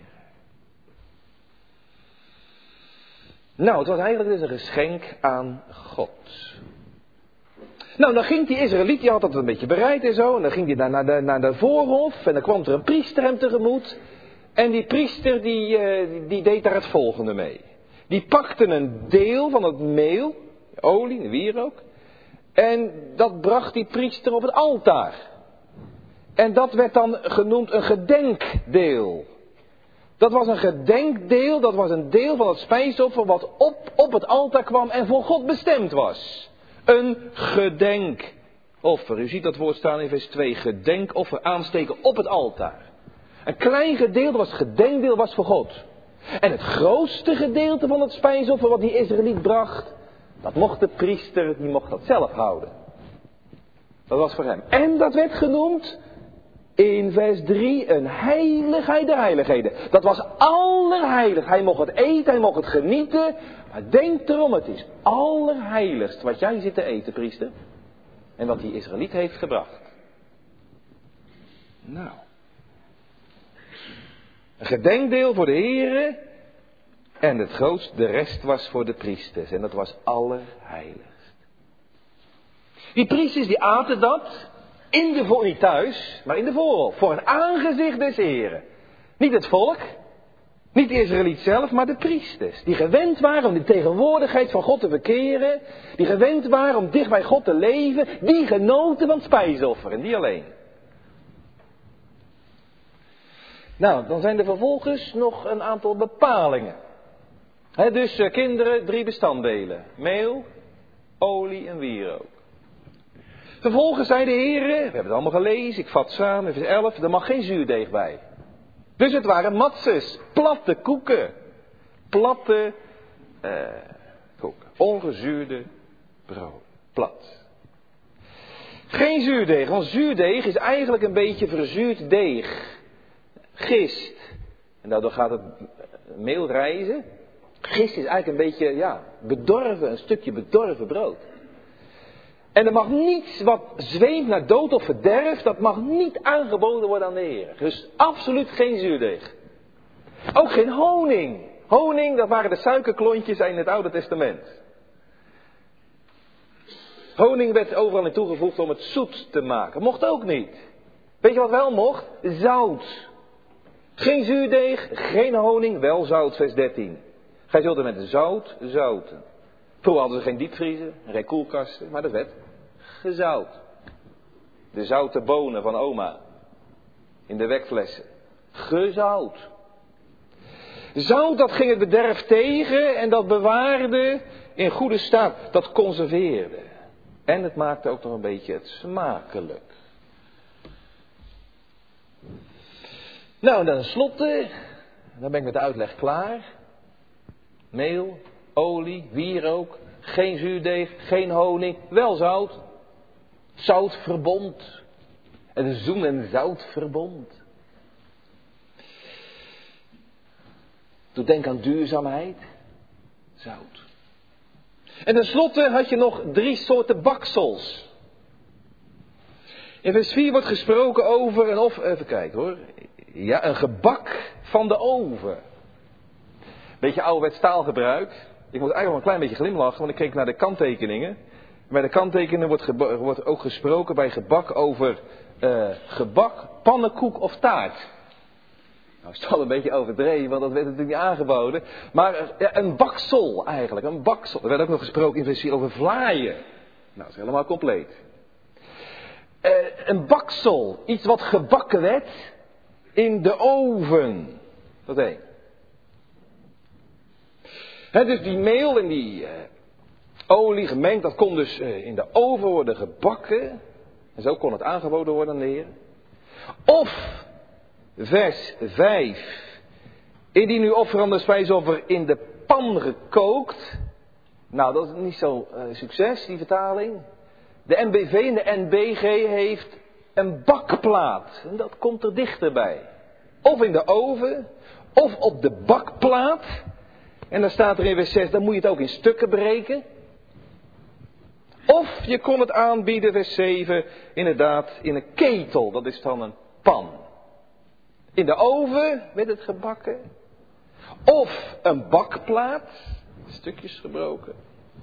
Nou, het was eigenlijk dus een geschenk aan God. Nou, dan ging die Israëliet, die had dat een beetje bereid en zo. En dan ging hij naar, naar, de, naar de voorhof. En dan kwam er een priester hem tegemoet. En die priester die, die, die deed daar het volgende mee. Die pakte een deel van het meel, olie, de wierook. En dat bracht die priester op het altaar. En dat werd dan genoemd een gedenkdeel. Dat was een gedenkdeel, dat was een deel van het spijsoffer wat op, op het altaar kwam en voor God bestemd was. Een gedenkoffer. U ziet dat woord staan in vers twee. Gedenkoffer aansteken op het altaar. Een klein gedeelte was het gedenkdeel was voor God. En het grootste gedeelte van het spijsoffer wat die Israëliet bracht, dat mocht de priester, die mocht dat zelf houden. Dat was voor hem. En dat werd genoemd in vers drie een heiligheid der heiligheden. Dat was allerheilig. Hij mocht het eten, hij mocht het genieten. Maar denk erom, het is allerheiligst wat jij zit te eten, priester. En wat die Israëliet heeft gebracht. Nou. Een gedenkdeel voor de heren. En het grootste, de rest was voor de priesters. En dat was allerheiligst. Die priesters die aten dat in de voor, niet thuis, maar in de voorhof. Voor het aangezicht des heren. Niet het volk. Niet de Israëliet zelf, maar de priesters. Die gewend waren om de tegenwoordigheid van God te verkeren. Die gewend waren om dicht bij God te leven. Die genoten van het spijsoffer. En die alleen. Nou, dan zijn er vervolgens nog een aantal bepalingen. He, dus uh, kinderen, drie bestanddelen. Meel, olie en wierook. Vervolgens zei de heren, we hebben het allemaal gelezen, ik vat samen, vers elf, er mag geen zuurdeeg bij. Dus het waren matzes, platte koeken. Platte uh, koeken, ongezuurde brood, plat. Geen zuurdeeg, want zuurdeeg is eigenlijk een beetje verzuurd deeg. Gist. En daardoor gaat het meel rijzen. Gist is eigenlijk een beetje, ja, bedorven, een stukje bedorven brood. En er mag niets wat zweemt naar dood of verderf, dat mag niet aangeboden worden aan de Heer. Dus absoluut geen zuurdeeg. Ook geen honing. Honing, dat waren de suikerklontjes in het Oude Testament. Honing werd overal in toegevoegd om het zoet te maken. Mocht ook niet. Weet je wat wel mocht? Zout. Geen zuurdeeg, geen honing, wel zout, vers dertien. Gij zult er met zout zouten. Vroeger hadden ze geen diepvriezer, geen koelkasten, maar dat werd gezout. De zoute bonen van oma. In de wekflessen. Gezout. Zout, dat ging het bederf tegen en dat bewaarde in goede staat. Dat conserveerde. En het maakte ook nog een beetje het smakelijk. Nou, dan tenslotte, dan ben ik met de uitleg klaar. Meel, olie, wierook, geen zuurdeeg, geen honing, wel zout. Zoutverbond. Een zoen- en zoutverbond. Doe denk aan duurzaamheid. Zout. En tenslotte had je nog drie soorten baksels. In vers vier wordt gesproken over een of... Even kijken hoor. Ja, een gebak van de oven. Beetje ouderwets taalgebruik. Ik moet eigenlijk wel een klein beetje glimlachen, want ik keek naar de kanttekeningen. Bij de kanttekeningen wordt, geba- wordt ook gesproken bij gebak over uh, gebak, pannenkoek of taart. Nou, is het al een beetje overdreven, want dat werd natuurlijk niet aangeboden. Maar uh, ja, een baksel eigenlijk, een baksel. Er werd ook nog gesproken in vers vier over vlaaien. Nou, dat is helemaal compleet. Uh, een baksel, iets wat gebakken werd in de oven. Dat één. He, dus die meel en die uh, olie gemengd, dat kon dus uh, in de oven worden gebakken. En zo kon het aangeboden worden aan de Heer. Of, vers vijf. Indien uw offerande spijsoffer in de pan gekookt. Nou, dat is niet zo'n uh, succes, die vertaling. De N B V en de N B G heeft een bakplaat. En dat komt er dichterbij. Of in de oven, of op de bakplaat. En dan staat er in vers zes, dan moet je het ook in stukken breken. Of je kon het aanbieden, vers zeven, inderdaad in een ketel. Dat is dan een pan. In de oven werd het gebakken. Of een bakplaat, stukjes gebroken.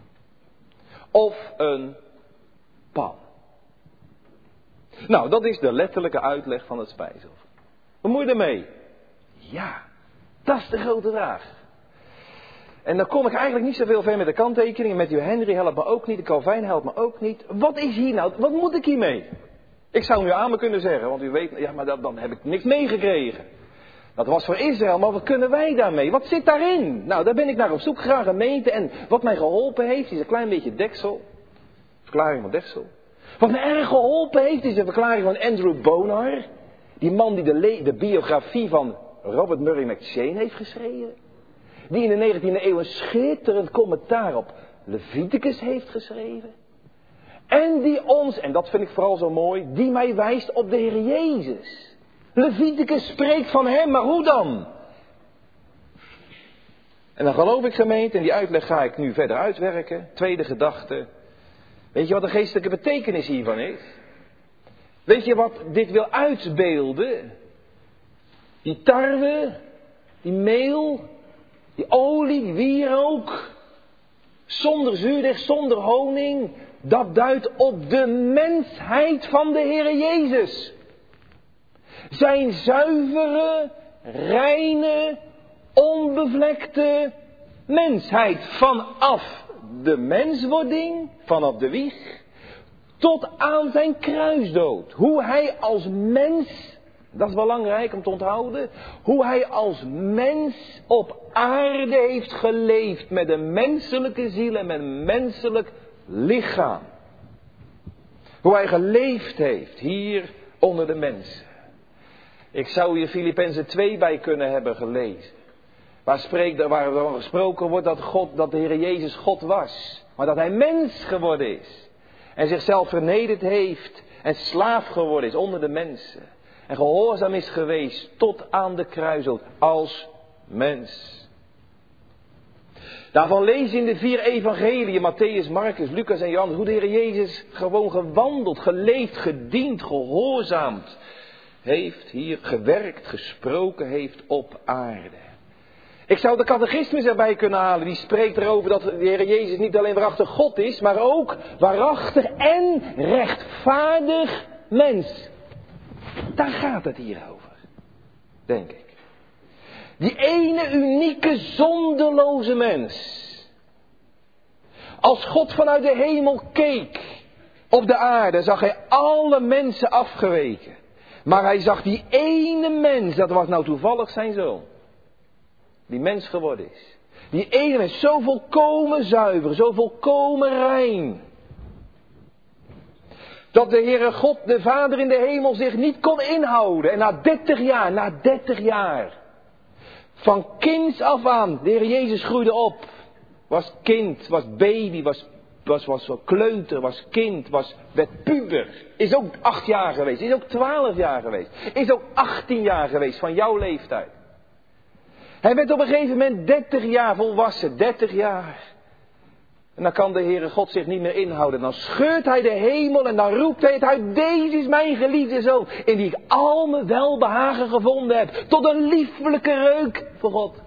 Of een pan. Nou, dat is de letterlijke uitleg van het spijsoffer. Wat moet je ermee? Ja, dat is de grote vraag. En dan kom ik eigenlijk niet zoveel ver met de kanttekeningen. Matthew Henry helpt me ook niet. De Calvijn helpt me ook niet. Wat is hier nou? Wat moet ik hiermee? Ik zou nu aan me kunnen zeggen. Want u weet, ja, maar dat, dan heb ik niks meegekregen. Dat was voor Israël, maar wat kunnen wij daarmee? Wat zit daarin? Nou, daar ben ik naar op zoek, graag gemeente. En wat mij geholpen heeft, is een klein beetje deksel. Verklaring van deksel. Wat mij erg geholpen heeft, is een verklaring van Andrew Bonar. Die man die de, le- de biografie van Robert Murray McCheyne heeft geschreven. Die in de negentiende eeuw een schitterend commentaar op Leviticus heeft geschreven. En die ons, en dat vind ik vooral zo mooi, die mij wijst op de Heer Jezus. Leviticus spreekt van hem, maar hoe dan? En dan geloof ik gemeente, en die uitleg ga ik nu verder uitwerken. Tweede gedachte. Weet je wat de geestelijke betekenis hiervan is? Weet je wat dit wil uitbeelden? Die tarwe, die meel, die olie, die wierook, zonder zuurdeeg, zonder honing, dat duidt op de mensheid van de Heere Jezus. Zijn zuivere, reine, onbevlekte mensheid vanaf de menswording, vanaf de wieg, tot aan zijn kruisdood. Hoe hij als mens, dat is belangrijk om te onthouden, hoe hij als mens op aarde heeft geleefd met een menselijke ziel en met een menselijk lichaam. Hoe hij geleefd heeft hier onder de mensen. Ik zou hier Filippenzen twee bij kunnen hebben gelezen. Waar, spreekt, waar er gesproken wordt dat, God, dat de Heer Jezus God was. Maar dat hij mens geworden is. En zichzelf vernederd heeft. En slaaf geworden is onder de mensen. En gehoorzaam is geweest tot aan de kruisdood als mens. Daarvan lees je in de vier evangeliën, Matthäus, Marcus, Lucas en Johannes, hoe de Heer Jezus gewoon gewandeld, geleefd, gediend, gehoorzaamd heeft, hier gewerkt, gesproken heeft op aarde. Ik zou de catechismus erbij kunnen halen, die spreekt erover dat de Heer Jezus niet alleen waarachtig God is, maar ook waarachtig en rechtvaardig mens. Daar gaat het hier over, denk ik. Die ene unieke, zonderloze mens. Als God vanuit de hemel keek op de aarde, zag hij alle mensen afgeweken. Maar hij zag die ene mens, dat was nou toevallig zijn zoon. Die mens geworden is. Die ene mens, zo volkomen zuiver, zo volkomen rein. Dat de Heere God, de Vader in de hemel, zich niet kon inhouden. En na dertig jaar, na dertig jaar. Van kinds af aan, de Heer Jezus groeide op. Was kind, was baby, was, was, was, was kleuter, was kind, was, werd puber. Is ook acht jaar geweest, is ook twaalf jaar geweest. Is ook achttien jaar geweest van jouw leeftijd. Hij werd op een gegeven moment dertig jaar volwassen, dertig jaar. En dan kan de Heere God zich niet meer inhouden. Dan scheurt hij de hemel en dan roept hij het uit. Deze is mijn geliefde zoon, in die ik al mijn welbehagen gevonden heb. Tot een liefelijke reuk voor God.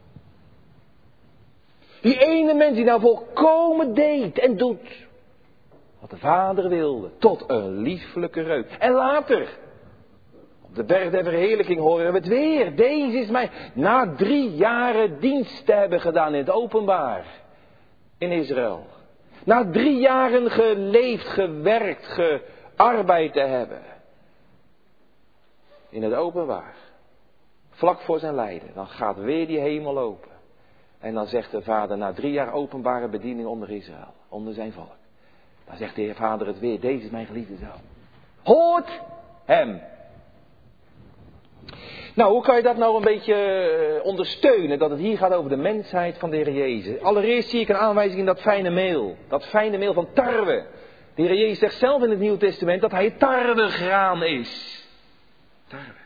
Die ene mens die nou volkomen deed en doet wat de Vader wilde. Tot een liefelijke reuk. En later, op de berg der verheerlijking horen we het weer. Deze is mijn, na drie jaren dienst te hebben gedaan in het openbaar. In Israël. Na drie jaren geleefd, gewerkt, gearbeid te hebben. In het openbaar. Vlak voor zijn lijden. Dan gaat weer die hemel open. En dan zegt de Vader, na drie jaar openbare bediening onder Israël. Onder zijn volk. Dan zegt de Heer Vader het weer. Deze is mijn geliefde zoon. Hoort hem. Nou, hoe kan je dat nou een beetje ondersteunen, dat het hier gaat over de mensheid van de Heer Jezus? Allereerst zie ik een aanwijzing in dat fijne meel. Dat fijne meel van tarwe. De Heer Jezus zegt zelf in het Nieuwe Testament dat hij tarwegraan is. Tarwe.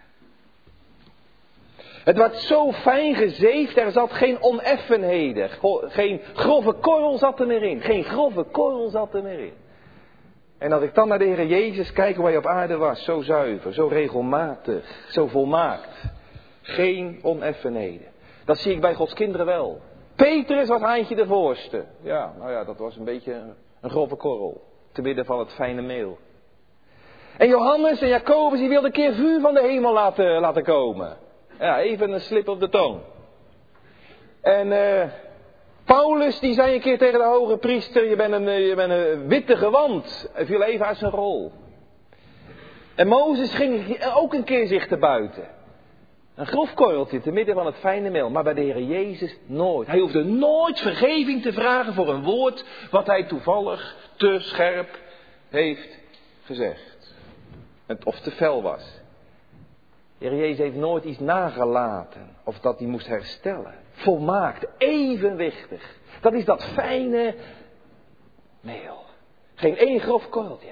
Het werd zo fijn gezeefd, er zat geen oneffenheden. Geen grove korrel zat er meer in. Geen grove korrel zat er meer in. En als ik dan naar de Heer Jezus kijk hoe hij op aarde was, zo zuiver, zo regelmatig, zo volmaakt. Geen oneffenheden. Dat zie ik bij Gods kinderen wel. Petrus was Haantje de voorste. Ja, nou ja, dat was een beetje een, een grove korrel. Te midden van het fijne meel. En Johannes en Jacobus, die wilden een keer vuur van de hemel laten, laten komen. Ja, even een slip op de tong. En uh, Paulus, die zei een keer tegen de hoge priester, je bent een, je bent een witte gewand. Hij viel even uit zijn rol. En Mozes ging ook een keer zich te buiten. Een grof korreltje te midden van het fijne meel. Maar bij de Heer Jezus nooit. Hij hoefde nooit vergeving te vragen voor een woord wat hij toevallig te scherp heeft gezegd. Of te fel was. De Heer Jezus heeft nooit iets nagelaten. Of dat hij moest herstellen. Volmaakt, evenwichtig. Dat is dat fijne meel. Geen één grof korreltje.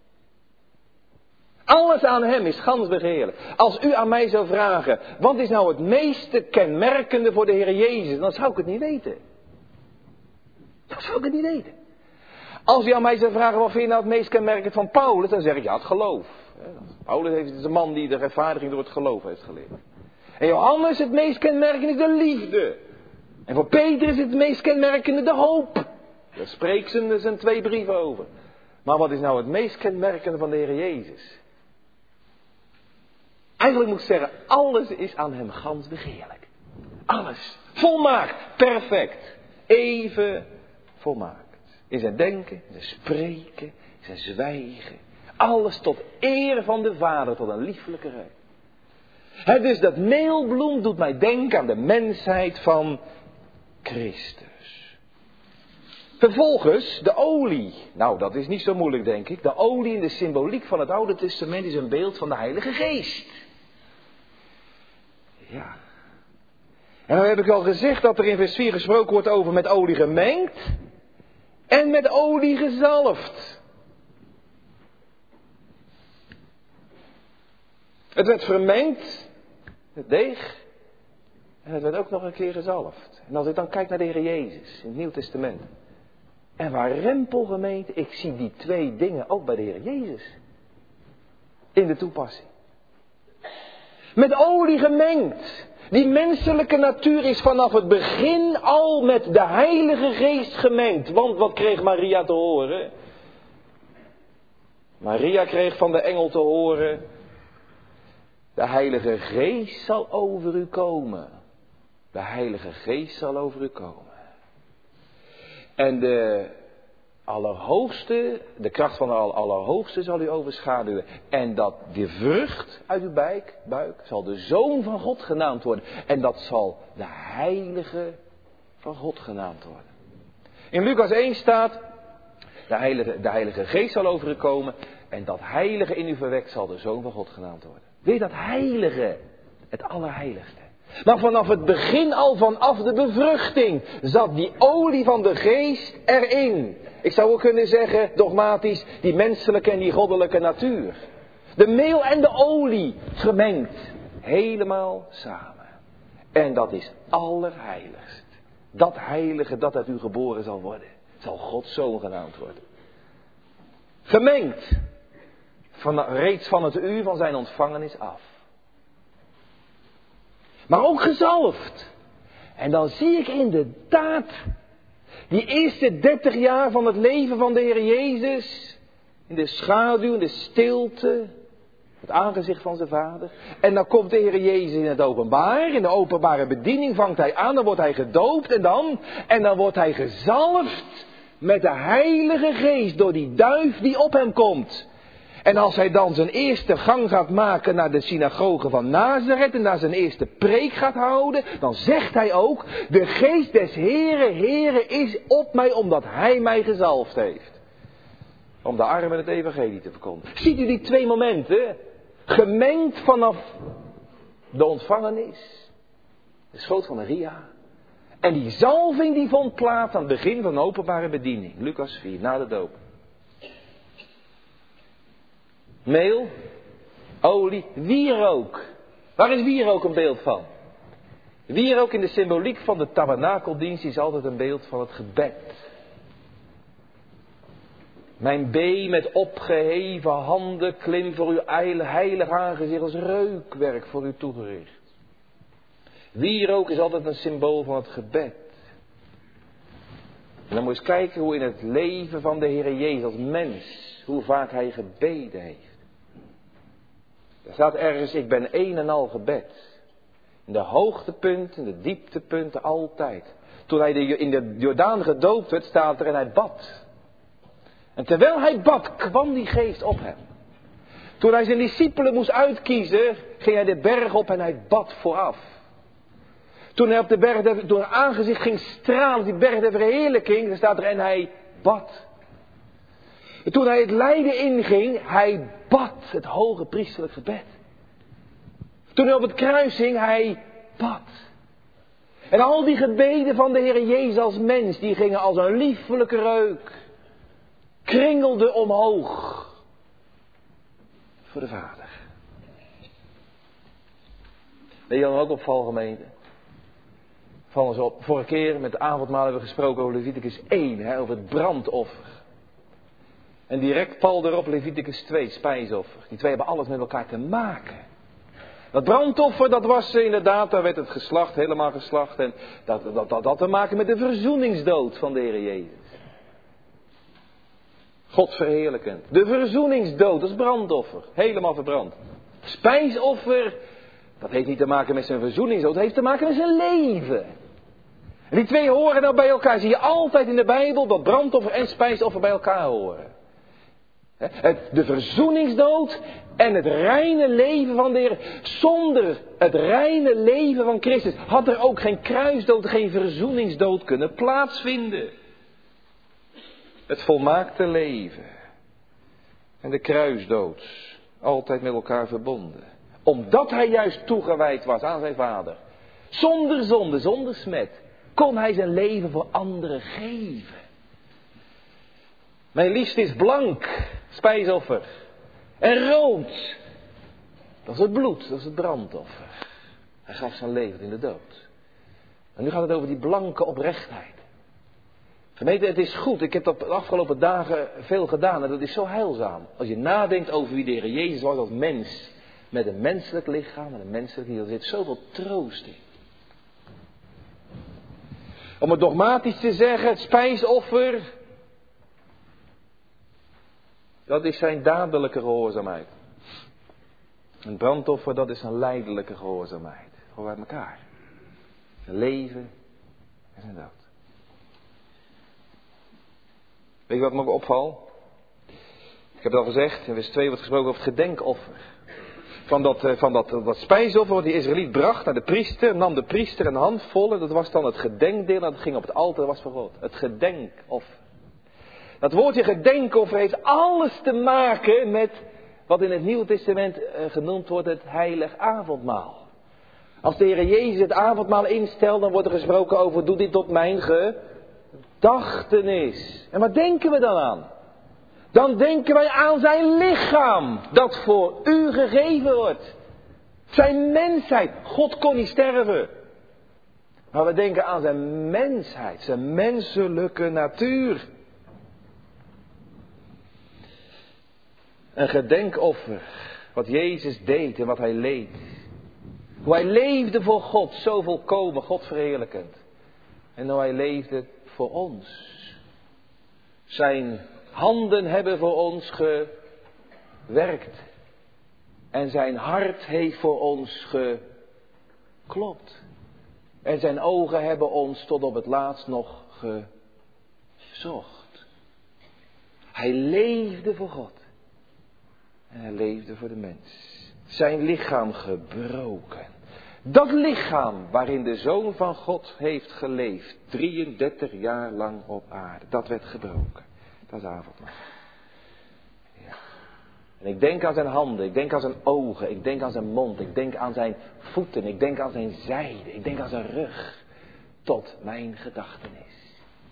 Alles aan hem is gans begeerlijk. Als u aan mij zou vragen, wat is nou het meeste kenmerkende voor de Heer Jezus? Dan zou ik het niet weten. Dan zou ik het niet weten. Als u aan mij zou vragen, wat vind je nou het meest kenmerkend van Paulus? Dan zeg ik, ja, het geloof. Paulus heeft, is een man die de rechtvaardiging door het geloof heeft geleerd. En Johannes, het meest kenmerkende is de liefde. En voor Peter is het meest kenmerkende de hoop. Daar spreekt zijn, zijn twee brieven over. Maar wat is nou het meest kenmerkende van de Heer Jezus? Eigenlijk moet ik zeggen, alles is aan hem gans begeerlijk. Alles. Volmaakt. Perfect. Even volmaakt. In zijn denken, in zijn spreken, in zijn zwijgen. Alles tot eer van de Vader, tot een liefelijke reuk. He, dus dat meelbloem doet mij denken aan de mensheid van Christus. Vervolgens de olie. Nou, dat is niet zo moeilijk, denk ik. De olie in de symboliek van het Oude Testament is een beeld van de Heilige Geest. Ja. En dan heb ik al gezegd dat er in vers vier gesproken wordt over met olie gemengd en met olie gezalfd. Het werd vermengd, het deeg, en het werd ook nog een keer gezalfd. En als ik dan kijk naar de Heer Jezus in het Nieuw Testament. En waar rempel gemeente, ik zie die twee dingen ook bij de Heer Jezus. In de toepassing. Met olie gemengd. Die menselijke natuur is vanaf het begin al met de Heilige Geest gemengd. Want wat kreeg Maria te horen? Maria kreeg van de engel te horen: de Heilige Geest zal over u komen. De Heilige Geest zal over u komen. En de Allerhoogste, de kracht van de Allerhoogste zal u overschaduwen. En dat de vrucht uit uw buik, buik zal de Zoon van God genaamd worden. En dat zal de Heilige van God genaamd worden. In Lucas één staat: de heilige, de heilige Geest zal over u komen. En dat heilige in u verwekt zal de Zoon van God genaamd worden. Weet dat heilige, het allerheiligste. Maar vanaf het begin al, vanaf de bevruchting, zat die olie van de Geest erin. Ik zou ook kunnen zeggen, dogmatisch, die menselijke en die goddelijke natuur. De meel en de olie gemengd. Helemaal samen. En dat is allerheiligst. Dat heilige dat uit u geboren zal worden. Zal Gods Zoon genaamd worden. Gemengd. Van, reeds van het uur van zijn ontvangenis af. Maar ook gezalfd. En dan zie ik inderdaad die eerste dertig jaar van het leven van de Heer Jezus. In de schaduw, in de stilte. Het aangezicht van zijn vader. En dan komt de Heer Jezus in het openbaar. In de openbare bediening vangt hij aan. Dan wordt hij gedoopt. En dan? En dan wordt hij gezalfd met de Heilige Geest. Door die duif die op hem komt. En als hij dan zijn eerste gang gaat maken naar de synagoge van Nazareth. En daar zijn eerste preek gaat houden. Dan zegt hij ook. De Geest des Heeren, Heeren is op mij omdat hij mij gezalfd heeft. Om de armen het evangelie te verkondigen. Ziet u die twee momenten? Gemengd vanaf de ontvangenis. De schoot van Maria. En die zalving die vond plaats aan het begin van de openbare bediening. Lucas vier, na de doop. Meel, olie, wierook. Waar is wierook een beeld van? Wierook in de symboliek van de tabernakeldienst is altijd een beeld van het gebed. Mijn bee met opgeheven handen klim voor uw heilig aangezicht als reukwerk voor u toegericht. Wierook is altijd een symbool van het gebed. En dan moet je eens kijken hoe in het leven van de Heer Jezus als mens, hoe vaak hij gebeden heeft. Er staat ergens, ik ben een en al gebed. In de hoogtepunten, in de dieptepunten, altijd. Toen hij in de Jordaan gedoopt werd, staat er en hij bad. En terwijl hij bad, kwam die Geest op hem. Toen hij zijn discipelen moest uitkiezen, ging hij de berg op en hij bad vooraf. Toen hij op de berg, de, toen het aangezicht ging stralen, die berg der verheerlijking, dan staat er en hij bad. En toen hij het lijden inging, hij bad het hoge priesterlijk gebed. Toen hij op het kruis hing, hij bad. En al die gebeden van de Heer Jezus als mens, die gingen als een liefelijke reuk. Kringelde omhoog. Voor de Vader. Weet je dan ook opval, gemeente? Vallen ze op. Vorige keer met de avondmaal hebben we gesproken over Leviticus één, hè, over het brandoffer. En direct pal erop Leviticus twee, spijsoffer. Die twee hebben alles met elkaar te maken. Dat brandoffer, dat was inderdaad, daar werd het geslacht, helemaal geslacht. En dat had dat, dat, dat te maken met de verzoeningsdood van de Heer Jezus. God verheerlijkend. De verzoeningsdood, dat is brandoffer. Helemaal verbrand. Spijsoffer, dat heeft niet te maken met zijn verzoeningsdood, dat heeft te maken met zijn leven. En die twee horen nou bij elkaar. Zie je altijd in de Bijbel dat brandoffer en spijsoffer bij elkaar horen. De verzoeningsdood en het reine leven van de Heer. Zonder het reine leven van Christus had er ook geen kruisdood, geen verzoeningsdood kunnen plaatsvinden. Het volmaakte leven en de kruisdood, altijd met elkaar verbonden. Omdat hij juist toegewijd was aan zijn Vader. Zonder zonde, zonder smet, kon hij zijn leven voor anderen geven. Mijn liefste is blank, spijsoffer. En rood, dat is het bloed, dat is het brandoffer. Hij gaf zijn leven in de dood. En nu gaat het over die blanke oprechtheid. Gemeente, het is goed. Ik heb dat de afgelopen dagen veel gedaan. En dat is zo heilzaam. Als je nadenkt over wie de Heer Jezus was als mens. Met een menselijk lichaam en een menselijk lichaam. Er zit zoveel troost in. Om het dogmatisch te zeggen, het spijsoffer. Dat is zijn dadelijke gehoorzaamheid. Een brandoffer, dat is een lijdelijke gehoorzaamheid. Gewoon uit elkaar. Zijn leven en zijn dood. Weet je wat me ook opvalt? Ik heb het al gezegd, in vers twee wordt gesproken over het gedenkoffer. Van dat, van dat, dat spijsoffer wat die Israëliet bracht naar de priester, nam de priester een handvol en dat was dan het gedenkdeel en dat ging op het altaar, dat was voor God. Het gedenkoffer. Dat woordje gedenkoffer heeft alles te maken met wat in het Nieuwe Testament genoemd wordt het heilig avondmaal. Als de Heer Jezus het avondmaal instelt, dan wordt er gesproken over doe dit tot mijn gedachtenis. En wat denken we dan aan? Dan denken wij aan zijn lichaam dat voor u gegeven wordt. Zijn mensheid. God kon niet sterven. Maar we denken aan zijn mensheid, zijn menselijke natuur. Een gedenkoffer, wat Jezus deed en wat hij leed. Hoe hij leefde voor God, zo volkomen, God verheerlijkend. En hoe hij leefde voor ons. Zijn handen hebben voor ons gewerkt. En zijn hart heeft voor ons geklopt. En zijn ogen hebben ons tot op het laatst nog gezocht. Hij leefde voor God. En hij leefde voor de mens. Zijn lichaam gebroken. Dat lichaam waarin de Zoon van God heeft geleefd. drieëndertig jaar lang op aarde. Dat werd gebroken. Dat is avondmaal. Ja. En ik denk aan zijn handen. Ik denk aan zijn ogen. Ik denk aan zijn mond. Ik denk aan zijn voeten. Ik denk aan zijn zijde. Ik denk aan zijn rug. Tot mijn gedachtenis.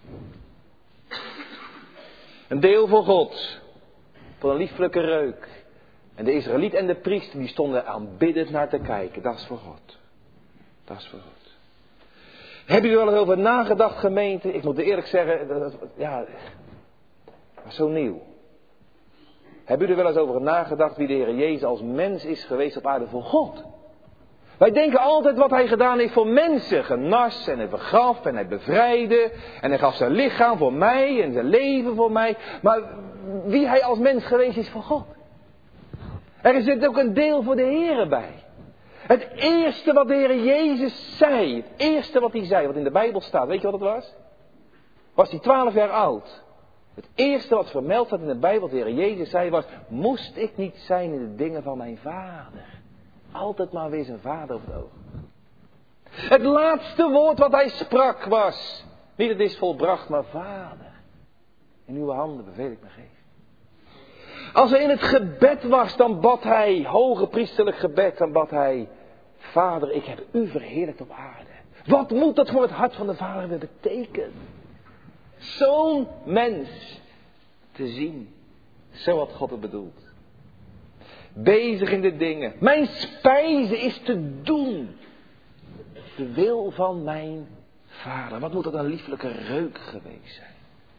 Een deel voor God. Voor een lieflijke reuk. En de Israëliet en de priester die stonden aanbiddend naar te kijken. Dat is voor God. Dat is voor God. Heb je er wel eens over nagedacht, gemeente? Ik moet eerlijk zeggen, dat, ja, dat is zo nieuw. Heb je er wel eens over nagedacht wie de Heer Jezus als mens is geweest op aarde voor God? Wij denken altijd wat hij gedaan heeft voor mensen. Genas en hij begaf en hij bevrijdde. En hij gaf zijn lichaam voor mij en zijn leven voor mij. Maar wie hij als mens geweest is voor God. Er zit ook een deel voor de Heer bij. Het eerste wat de Heer Jezus zei. Het eerste wat hij zei, wat in de Bijbel staat. Weet je wat het was? Was hij twaalf jaar oud. Het eerste wat vermeld staat in de Bijbel, de Heer Jezus zei was. Moest ik niet zijn in de dingen van mijn vader. Altijd maar weer zijn vader op het oog. Het laatste woord wat hij sprak was. Niet het is volbracht, maar vader. In uw handen beveel ik me geven. Als hij in het gebed was, dan bad hij, hoge priesterlijk gebed, dan bad hij, Vader, ik heb u verheerlijkt op aarde. Wat moet dat voor het hart van de Vader weer betekenen? Zo'n mens te zien, zo had God het bedoeld. Bezig in de dingen. Mijn spijze is te doen. De wil van mijn Vader. Wat moet dat een lieflijke reuk geweest zijn.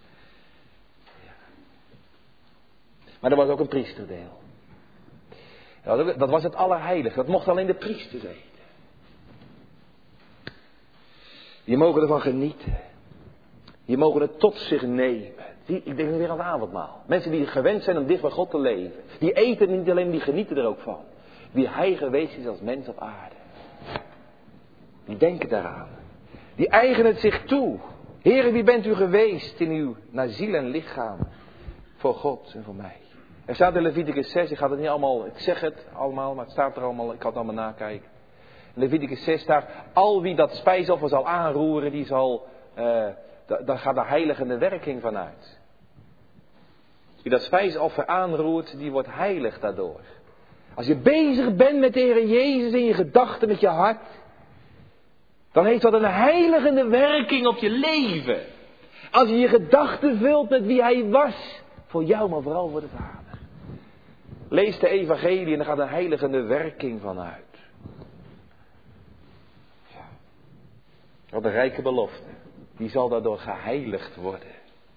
Maar er was ook een priesterdeel. Dat was het allerheilige. Dat mocht alleen de priesters eten. Die mogen ervan genieten. Die mogen het tot zich nemen. Die, ik denk nu weer aan het avondmaal. Mensen die gewend zijn om dicht bij God te leven. Die eten niet alleen, die genieten er ook van. Wie hij geweest is als mens op aarde. Die denken daaraan. Die eigenen het zich toe. Heere, wie bent u geweest in uw naar ziel en lichaam. Voor God en voor mij. Er staat in Leviticus zes, ik ga het niet allemaal, ik zeg het allemaal, maar het staat er allemaal, ik kan het allemaal nakijken. In Leviticus zes staat, al wie dat spijsoffer zal aanroeren, die zal, uh, daar gaat de heiligende werking van uit. Wie dat spijsoffer aanroert, die wordt heilig daardoor. Als je bezig bent met de Heer Jezus in je gedachten, met je hart, dan heeft dat een heiligende werking op je leven. Als je je gedachten vult met wie Hij was, voor jou, maar vooral voor de Vader. Lees de evangelie en er gaat een heiligende werking van uit. Ja. Wat een rijke belofte. Die zal daardoor geheiligd worden.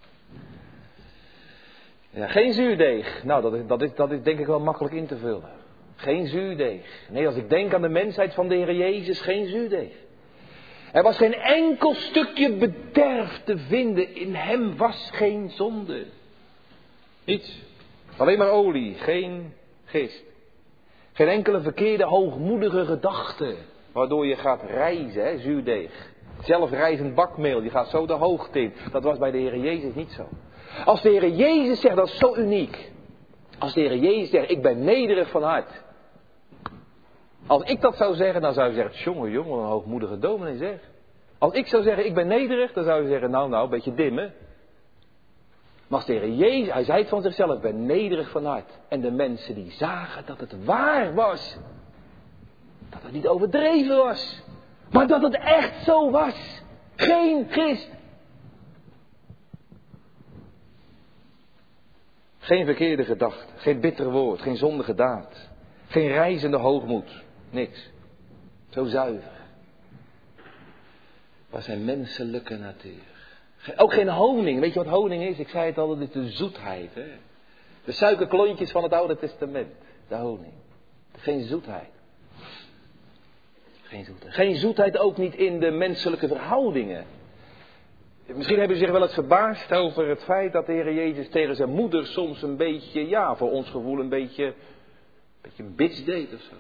Ja, geen zuurdeeg. Nou, dat is, dat, is, dat is denk ik wel makkelijk in te vullen. Geen zuurdeeg. Nee, als ik denk aan de mensheid van de Heer Jezus, geen zuurdeeg. Er was geen enkel stukje bederf te vinden. In hem was geen zonde. Niets. Alleen maar olie, geen gist. Geen enkele verkeerde, hoogmoedige gedachte. Waardoor je gaat reizen, hè, zuurdeeg. Zelfrijzend bakmeel, je gaat zo de hoogte in. Dat was bij de Heer Jezus niet zo. Als de Heer Jezus zegt, dat is zo uniek. Als de Heer Jezus zegt, ik ben nederig van hart. Als ik dat zou zeggen, dan zou je zeggen, jongen, jongen, wat een hoogmoedige dominee zeg. Als ik zou zeggen, ik ben nederig, dan zou je zeggen, nou, nou, een beetje dimmen. Maar als de Heer Jezus, hij zei het van zichzelf, ik ben nederig van hart. En de mensen die zagen dat het waar was. Dat het niet overdreven was. Maar dat het echt zo was. Geen gist. Geen verkeerde gedachte, geen bitter woord, geen zondige daad. Geen reizende hoogmoed, niks. Zo zuiver. Was zijn menselijke natuur. Ook geen honing, weet je wat honing is? Ik zei het al, het is de zoetheid. Hè? De suikerklontjes van het Oude Testament, de honing. Geen zoetheid. Geen zoetheid. Geen zoetheid ook niet in de menselijke verhoudingen. Misschien hebben ze zich wel eens verbaasd over het feit dat de Heer Jezus tegen zijn moeder soms een beetje, ja, voor ons gevoel een beetje, een beetje een bitch deed of zo.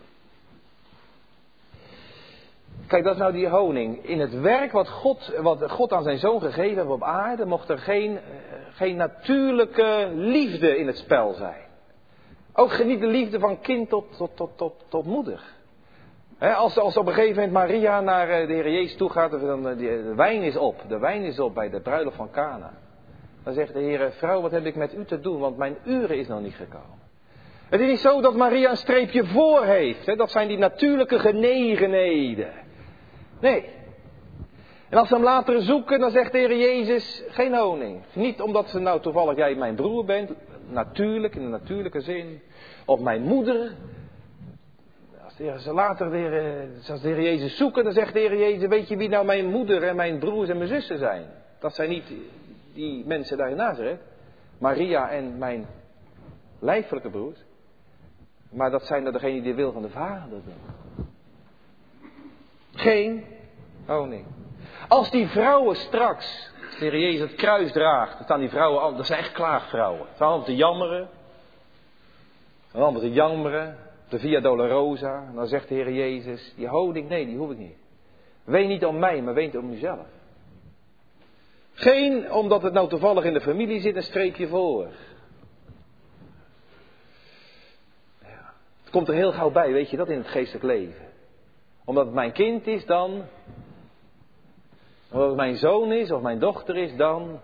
Kijk, dat is nou die honing. In het werk wat God, wat God aan zijn zoon gegeven heeft op aarde, mocht er geen, geen natuurlijke liefde in het spel zijn. Ook niet de liefde van kind tot, tot, tot, tot, tot moeder. He, als, als op een gegeven moment Maria naar de Heer Jezus toe gaat, dan de, de wijn is op. De wijn is op bij de bruiloft van Cana. Dan zegt de Heer, vrouw, wat heb ik met u te doen, want mijn uren is nog niet gekomen. Het is niet zo dat Maria een streepje voor heeft. He, dat zijn die natuurlijke genegenheden. Nee. En als ze hem later zoeken, dan zegt de Heer Jezus, geen honing. Niet omdat ze nou toevallig jij mijn broer bent, natuurlijk, in de natuurlijke zin. Of mijn moeder. Als ze later weer, als de Heer Jezus zoeken, dan zegt de Heer Jezus, weet je wie nou mijn moeder en mijn broers en mijn zussen zijn? Dat zijn niet die mensen daar in Nazareth. Maria en mijn lijfelijke broers. Maar dat zijn er degenen die de wil van de Vader doen. Geen honing. Als die vrouwen straks, als de Heer Jezus het kruis draagt, dan staan die vrouwen, dat zijn echt klaagvrouwen. Ze staan allemaal te jammeren. Ze staan allemaal te jammeren. De Via Dolorosa. En dan zegt de Heer Jezus, die honing, nee, die hoef ik niet. Ween niet om mij, maar ween om uzelf. Geen, omdat het nou toevallig in de familie zit, een streepje voor. Ja. Het komt er heel gauw bij, weet je dat, in het geestelijk leven. Omdat het mijn kind is, dan. Omdat het mijn zoon is, of mijn dochter is, dan.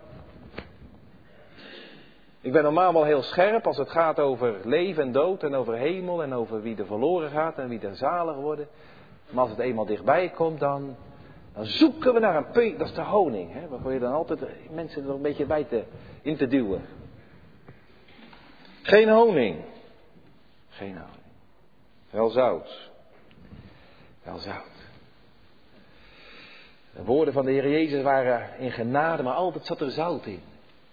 Ik ben normaal wel heel scherp als het gaat over leven en dood en over hemel en over wie er verloren gaat en wie er zalig worden. Maar als het eenmaal dichtbij komt, dan, dan zoeken we naar een punt, dat is de honing. Hè, waarvoor je dan altijd mensen er een beetje bij te, in te duwen. Geen honing. Geen honing. Wel zout. Wel zout. De woorden van de Heer Jezus waren in genade, maar altijd zat er zout in.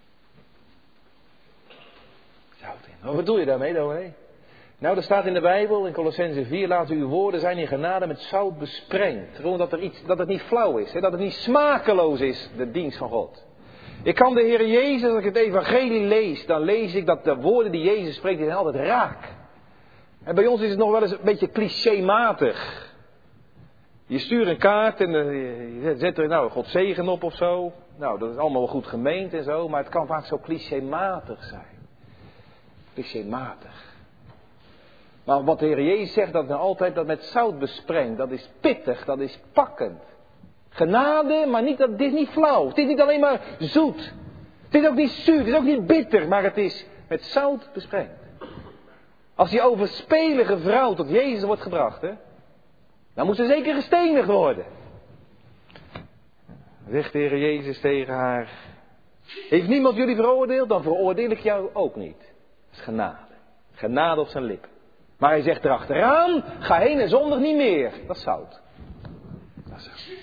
Zout in. Wat bedoel je daarmee, dominee? Nou, er staat in de Bijbel, in Colossenzen vier, laten uw woorden zijn in genade met zout besprengd. Gewoon dat, er iets, dat het niet flauw is, hè? Dat het niet smakeloos is, de dienst van God. Ik kan de Heer Jezus, als ik het evangelie lees, dan lees ik dat de woorden die Jezus spreekt, die zijn altijd raak. En bij ons is het nog wel eens een beetje clichématig. Je stuurt een kaart en je zet er nou God zegen op of zo. Nou, dat is allemaal wel goed gemeend en zo, maar het kan vaak zo clichématig zijn. Clichématig. Maar wat de Heer Jezus zegt, dat nou altijd dat met zout besprengt. Dat is pittig, dat is pakkend. Genade, maar niet, het is niet flauw. Het is niet alleen maar zoet. Het is ook niet zuur, het is ook niet bitter, maar het is met zout besprengd. Als die overspelige vrouw tot Jezus wordt gebracht, hè, dan moet ze zeker gestenigd worden. Zegt de Heer Jezus tegen haar, heeft niemand jullie veroordeeld, dan veroordeel ik jou ook niet. Dat is genade. Genade op zijn lippen. Maar hij zegt erachteraan, ga heen en zondig niet meer. Dat is zout. Dat is zout.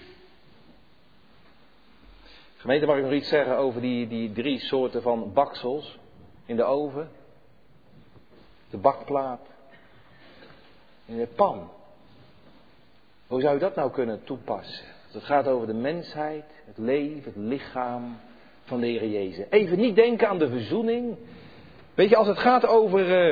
Gemeente, mag ik nog iets zeggen over die, die drie soorten van baksels in de oven? De bakplaat. En de pan. Hoe zou je dat nou kunnen toepassen? Als het gaat over de mensheid, het leven, het lichaam van de Heer Jezus. Even niet denken aan de verzoening. Weet je, als het gaat over uh,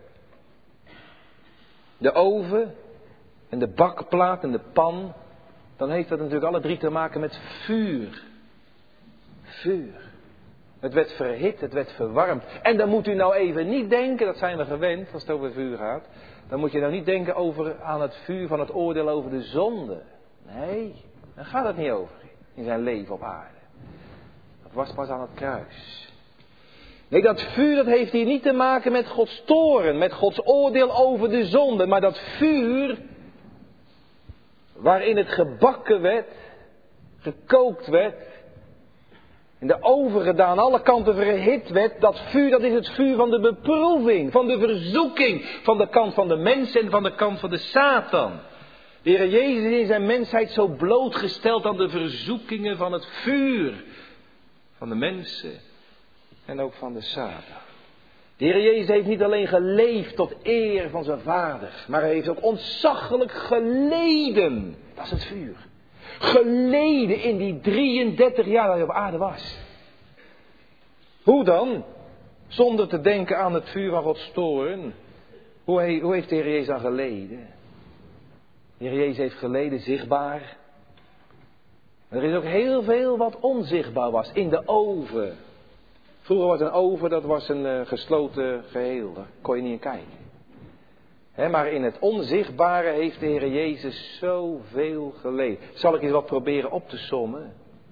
de oven en de bakplaat en de pan, dan heeft dat natuurlijk alle drie te maken met vuur. Vuur. Het werd verhit, het werd verwarmd. En dan moet u nou even niet denken, dat zijn we gewend als het over vuur gaat. Dan moet je nou niet denken over, aan het vuur van het oordeel over de zonde. Nee, daar gaat het niet over in zijn leven op aarde. Dat was pas aan het kruis. Nee, dat vuur dat heeft hier niet te maken met Gods toorn, met Gods oordeel over de zonde. Maar dat vuur waarin het gebakken werd, gekookt werd, in de oven gedaan, alle kanten verhit werd. Dat vuur, dat is het vuur van de beproeving, van de verzoeking. Van de kant van de mens en van de kant van de Satan. De Heer Jezus is in zijn mensheid zo blootgesteld aan de verzoekingen van het vuur. Van de mensen en ook van de Satan. De Heer Jezus heeft niet alleen geleefd tot eer van zijn Vader, maar hij heeft ook ontzaglijk geleden. Dat is het vuur. Geleden in die drieëndertig jaar dat hij op aarde was. Hoe dan? Zonder te denken aan het vuur van Gods toorn. Hoe, he, hoe heeft de Heer Jezus dan geleden? De Heer Jezus heeft geleden zichtbaar. Er is ook heel veel wat onzichtbaar was. In de oven. Vroeger was een oven, dat was een uh, gesloten geheel. Daar kon je niet in kijken. He, maar in het onzichtbare heeft de Heer Jezus zoveel geleden. Zal ik eens wat proberen op te sommen?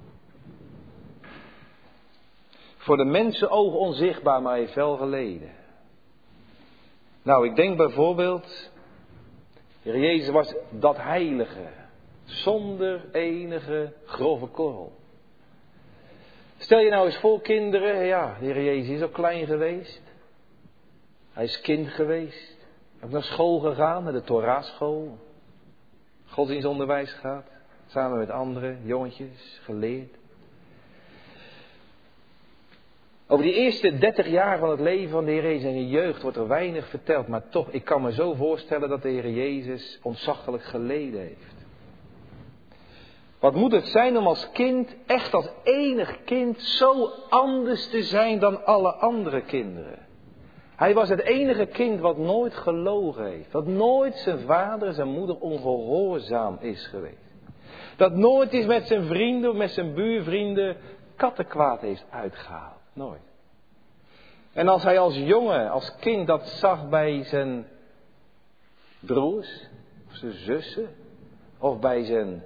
Voor de mensenogen onzichtbaar, maar hij heeft wel geleden. Nou, ik denk bijvoorbeeld, de Heer Jezus was dat heilige, zonder enige grove korrel. Stel je nou eens voor, kinderen, ja, de Heer Jezus is ook klein geweest. Hij is kind geweest. Hij is naar school gegaan, naar de Torah-school. Godsdienstonderwijs gehad. Samen met andere jongetjes, geleerd. Over die eerste dertig jaar van het leven van de Heer Jezus en de jeugd wordt er weinig verteld. Maar toch, ik kan me zo voorstellen dat de Heer Jezus ontzaglijk geleden heeft. Wat moet het zijn om als kind, echt als enig kind, zo anders te zijn dan alle andere kinderen? Hij was het enige kind wat nooit gelogen heeft. Dat nooit zijn vader en zijn moeder ongehoorzaam is geweest. Dat nooit eens met zijn vrienden of met zijn buurvrienden kattenkwaad heeft uitgehaald. Nooit. En als hij als jongen, als kind dat zag bij zijn broers, of zijn zussen, of bij zijn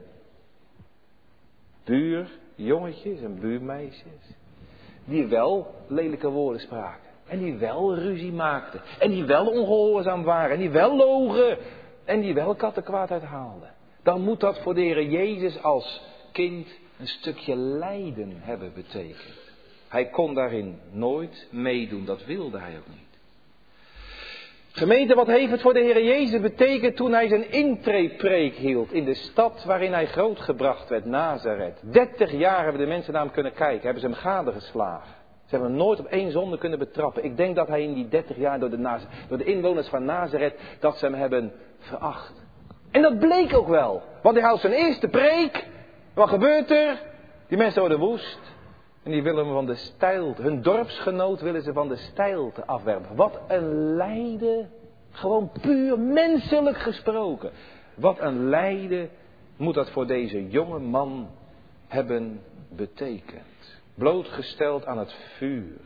buurjongetjes en buurmeisjes, die wel lelijke woorden spraken. En die wel ruzie maakten. En die wel ongehoorzaam waren. En die wel logen. En die wel kattenkwaad uithaalden. Dan moet dat voor de Heer Jezus als kind een stukje lijden hebben betekend. Hij kon daarin nooit meedoen. Dat wilde hij ook niet. Gemeente, wat heeft het voor de Heer Jezus betekend toen hij zijn intreepreek hield in de stad waarin hij grootgebracht werd, Nazareth. dertig jaar hebben de mensen naar hem kunnen kijken. Hebben ze hem gadegeslagen. Ze hebben hem nooit op één zonde kunnen betrappen. Ik denk dat hij in die dertig jaar door de, Naz- door de inwoners van Nazareth, dat ze hem hebben veracht. En dat bleek ook wel. Want hij houdt zijn eerste preek. Wat gebeurt er? Die mensen worden woest. En die willen hem van de steilte. Hun dorpsgenoot willen ze van de steilte afwerpen. Wat een lijden. Gewoon puur menselijk gesproken. Wat een lijden moet dat voor deze jonge man hebben betekend. Blootgesteld aan het vuur.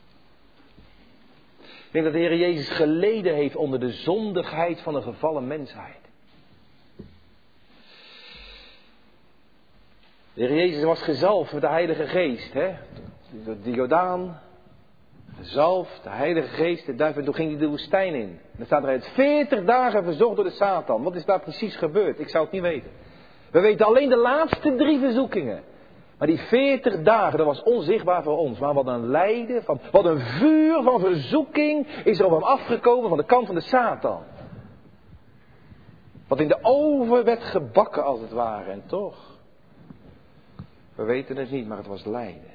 Ik denk dat de Heer Jezus geleden heeft onder de zondigheid van de gevallen mensheid. De Heer Jezus was gezalfd met de Heilige Geest. Hè? De Jordaan, gezalfd, de Heilige Geest. En daarvoor toen ging hij de woestijn in. En dan staat er uit veertig dagen verzocht door de Satan. Wat is daar precies gebeurd? Ik zou het niet weten. We weten alleen de laatste drie verzoekingen. Maar die veertig dagen, dat was onzichtbaar voor ons. Maar wat een lijden, van, wat een vuur van verzoeking is er op hem afgekomen van de kant van de Satan. Wat in de oven werd gebakken als het ware. En toch, we weten het niet, maar het was lijden.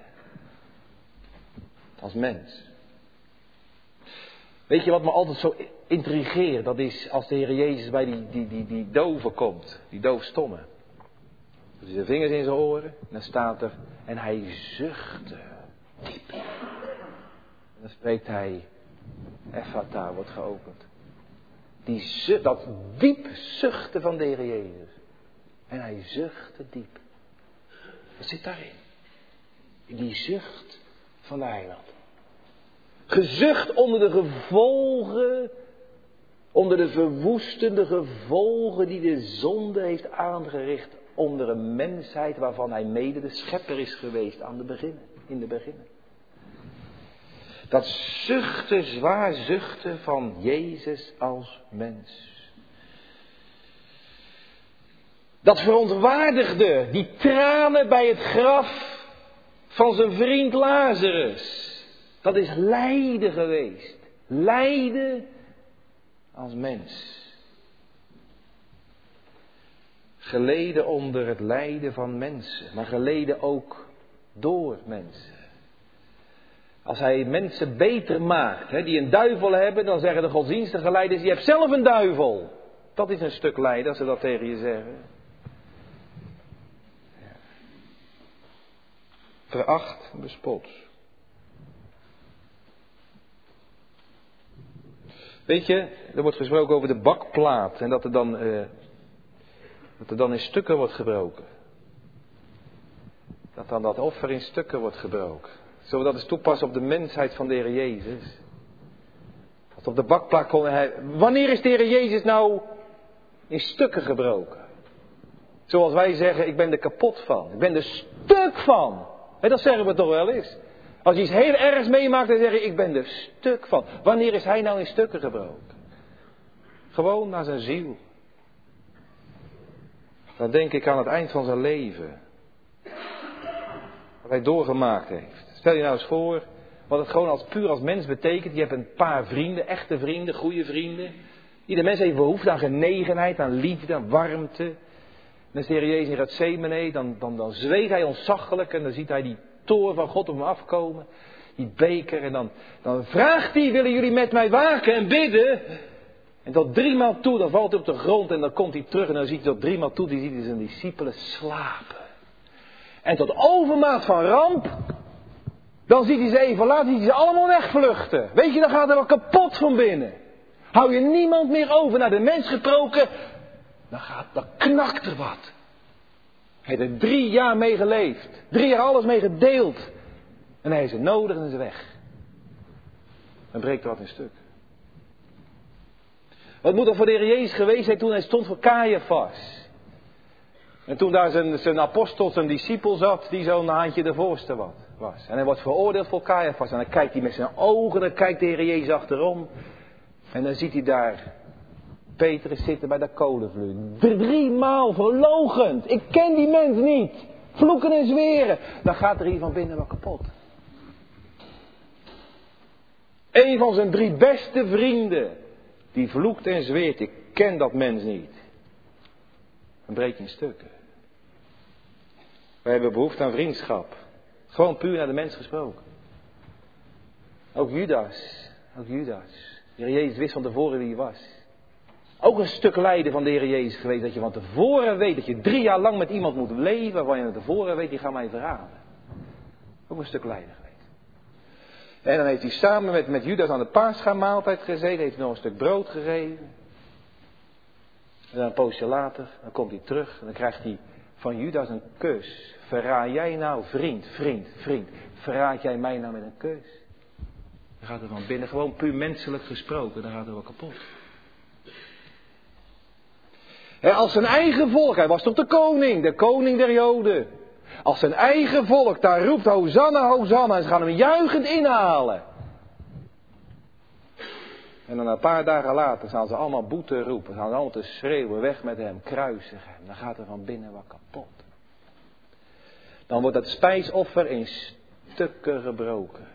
Als mens. Weet je wat me altijd zo intrigeert? Dat is als de Heer Jezus bij die, die, die, die doven komt. Die doofstomme. Dus zijn vingers in zijn oren. En dan staat er. En hij zuchtte. Diep. En dan spreekt hij. Ephata wordt geopend. Die zucht, dat diep zuchten van de Heer Jezus. En hij zuchtte diep. Wat zit daarin? In die zucht van de heiland. Gezucht onder de gevolgen. Onder de verwoestende gevolgen die de zonde heeft aangericht. Onder een mensheid waarvan hij mede de schepper is geweest aan de beginnen, in de beginnen. Dat zuchten, zwaar zuchten van Jezus als mens. Dat verontwaardigde die tranen bij het graf van zijn vriend Lazarus. Dat is lijden geweest. Lijden als mens. Geleden onder het lijden van mensen, maar geleden ook door mensen. Als hij mensen beter maakt, hè, die een duivel hebben, dan zeggen de godsdienstige leiders, je hebt zelf een duivel. Dat is een stuk lijden als ze dat tegen je zeggen. Ja. Veracht, bespot. Weet je, er wordt gesproken over de bakplaat en dat er dan, uh, dat er dan in stukken wordt gebroken. Dat dan dat offer in stukken wordt gebroken. Zullen we dat eens toepassen op de mensheid van de Heer Jezus? Als op de bakplaat kon hij... Wanneer is de Heer Jezus nou in stukken gebroken? Zoals wij zeggen, ik ben er kapot van. Ik ben er stuk van. En dat zeggen we toch wel eens. Als je iets heel ergs meemaakt, dan zeg je, ik ben er stuk van. Wanneer is hij nou in stukken gebroken? Gewoon naar zijn ziel. Dan denk ik aan het eind van zijn leven. Wat hij doorgemaakt heeft. Stel je nou eens voor, wat het gewoon als puur als mens betekent. Je hebt een paar vrienden, echte vrienden, goede vrienden. Ieder mens heeft behoefte aan genegenheid, aan liefde, aan warmte. En als de Heer Jezus in Gethsemane, dan, dan, dan zweet hij ontzaglijk en dan ziet hij die toorn van God op hem afkomen. Die beker en dan, dan vraagt hij, willen jullie met mij waken en bidden? En tot driemaal toe, dan valt hij op de grond en dan komt hij terug en dan ziet hij tot driemaal toe, die ziet hij zijn discipelen slapen. En tot overmaat van ramp, dan ziet hij ze even later, ziet hij ze allemaal wegvluchten. Weet je, dan gaat er wel kapot van binnen. Hou je niemand meer over, naar de mens gesproken, dan, gaat, dan knakt er wat. Hij heeft er drie jaar mee geleefd, drie jaar alles mee gedeeld. En hij is er nodig en is er weg. Dan breekt er wat in stuk. Wat moet er voor de Heer Jezus geweest zijn toen hij stond voor Caiaphas? En toen daar zijn, zijn apostel, zijn discipel zat, die zo'n handje de voorste wat was. En hij wordt veroordeeld voor Caiaphas. En dan kijkt hij met zijn ogen, dan kijkt de Heer Jezus achterom. En dan ziet hij daar Petrus zitten bij de kolenvuur. Driemaal verloochend. Ik ken die mens niet. Vloeken en zweren. Dan gaat er hier van binnen wat kapot. Een van zijn drie beste vrienden. Die vloekt en zweert. Ik ken dat mens niet. Dan breekt hij in stukken. Wij hebben behoefte aan vriendschap. Gewoon puur naar de mens gesproken. Ook Judas. Ook Judas. De Heer Jezus wist van tevoren wie hij was. Ook een stuk lijden van de Heer Jezus geweest. Dat je van tevoren weet dat je drie jaar lang met iemand moet leven. Waarvan je van tevoren weet, die gaat mij verraden. Ook een stuk lijden geweest. En dan heeft hij samen met, met Judas aan de Paascha-maaltijd gezeten. Heeft hij nog een stuk brood gegeven. En dan een poosje later, dan komt hij terug. En dan krijgt hij van Judas een kus. Verraad jij nou, vriend, vriend, vriend. Verraad jij mij nou met een kus? Dan gaat er van binnen, gewoon puur menselijk gesproken, dan gaat er wel kapot. He, als zijn eigen volk, hij was toch de koning, de koning der Joden. Als zijn eigen volk daar roept, Hosanna, Hosanna, en ze gaan hem juichend inhalen. En dan een paar dagen later gaan ze allemaal boete roepen, gaan ze allemaal te schreeuwen, weg met hem, kruisig hem. Dan gaat er van binnen wat kapot. Dan wordt dat spijsoffer in stukken gebroken.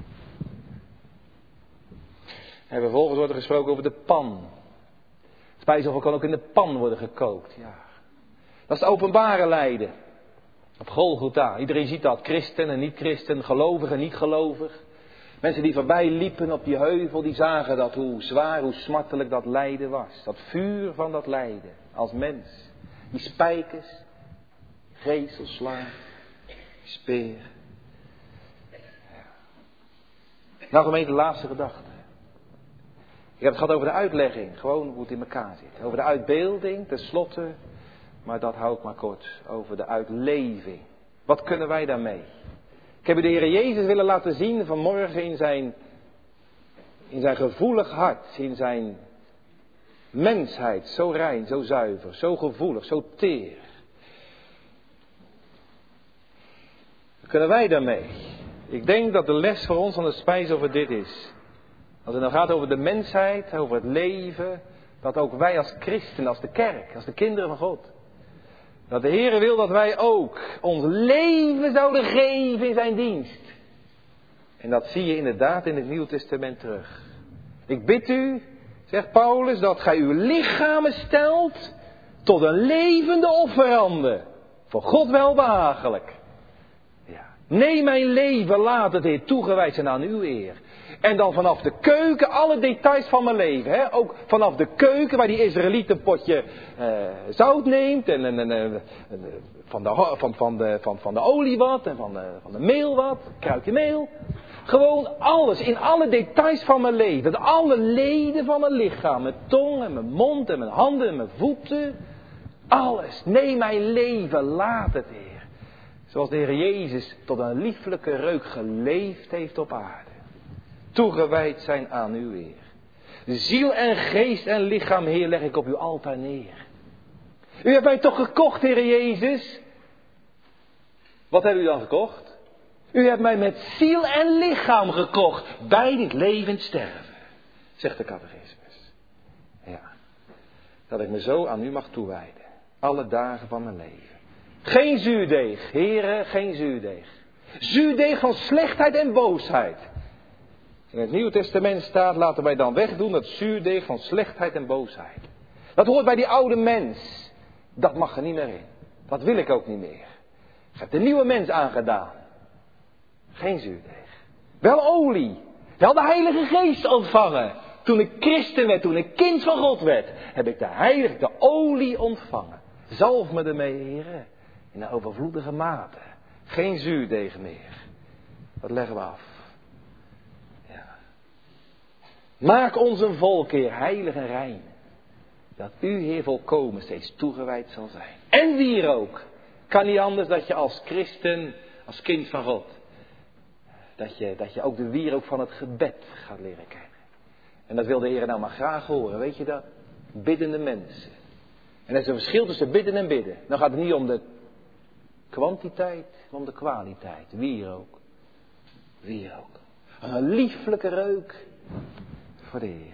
En vervolgens wordt er gesproken over de pan. Het spijsoffer kan ook in de pan worden gekookt. Ja. Dat is het openbare lijden. Op Golgotha. Iedereen ziet dat. Christen en niet-christen. Gelovig en niet-gelovig. Mensen die voorbij liepen op die heuvel. Die zagen dat. Hoe zwaar, hoe smartelijk dat lijden was. Dat vuur van dat lijden. Als mens. Die spijkers. Geeselslaan. Speer. Ja. Nou gemeente, de laatste gedachte. Ik heb het gehad over de uitlegging, gewoon hoe het in elkaar zit. Over de uitbeelding, tenslotte, maar dat hou ik maar kort. Over de uitleving. Wat kunnen wij daarmee? Ik heb u de Heer Jezus willen laten zien vanmorgen in zijn, in zijn gevoelig hart, in zijn mensheid. Zo rein, zo zuiver, zo gevoelig, zo teer. Wat kunnen wij daarmee? Ik denk dat de les voor ons van de spijsoffer dit is. Als het nou gaat over de mensheid, over het leven, dat ook wij als christenen, als de kerk, als de kinderen van God, dat de Heer wil dat wij ook ons leven zouden geven in zijn dienst. En dat zie je inderdaad in het Nieuw Testament terug. Ik bid u, zegt Paulus, dat gij uw lichamen stelt tot een levende offerande. Voor God welbehagelijk. Ja. Neem mijn leven, laat het Heer toegewijd zijn aan uw eer. En dan vanaf de keuken, alle details van mijn leven. Hè? Ook vanaf de keuken waar die Israëliet een potje uh, zout neemt. En, en, en, en van, de, van, van, de, van, van de olie wat. En van de, van de meel wat. Kruikje meel. Gewoon alles, in alle details van mijn leven. Alle leden van mijn lichaam. Mijn tong en mijn mond en mijn handen en mijn voeten. Alles. Neem mijn leven, laat het Heer. Zoals de Heer Jezus tot een lieflijke reuk geleefd heeft op aarde. Toegewijd zijn aan uw Heer. Ziel en geest en lichaam, Heer, leg ik op uw altaar neer. U hebt mij toch gekocht, Heer Jezus? Wat hebt u dan gekocht? U hebt mij met ziel en lichaam gekocht. Bij dit levend sterven. Zegt de catechismus. Ja. Dat ik me zo aan u mag toewijden. Alle dagen van mijn leven. Geen zuurdeeg, heren, geen zuurdeeg. Zuurdeeg van slechtheid en boosheid. In het Nieuwe Testament staat, laten wij dan wegdoen dat zuurdeeg van slechtheid en boosheid. Dat hoort bij die oude mens. Dat mag er niet meer in. Dat wil ik ook niet meer. Ik heb de nieuwe mens aangedaan. Geen zuurdeeg. Wel olie. Wel de Heilige Geest ontvangen. Toen ik christen werd, toen ik kind van God werd, heb ik de heilige, de olie ontvangen. Zalf me ermee, heren. In een overvloedige mate. Geen zuurdeeg meer. Dat leggen we af. Ja. Maak ons een volk, Heer, heilig en rein. Dat u, Heer, volkomen steeds toegewijd zal zijn. En wie er ook. Kan niet anders dat je als christen, als kind van God, dat je, dat je ook de wierook van het gebed gaat leren kennen. En dat wil de Heer nou maar graag horen, weet je dat? Biddende mensen. En er is een verschil tussen bidden en bidden. Dan gaat het niet om de kwantiteit, maar om de kwaliteit. Wierook. Wierook. Een lieflijke reuk voor de Heer.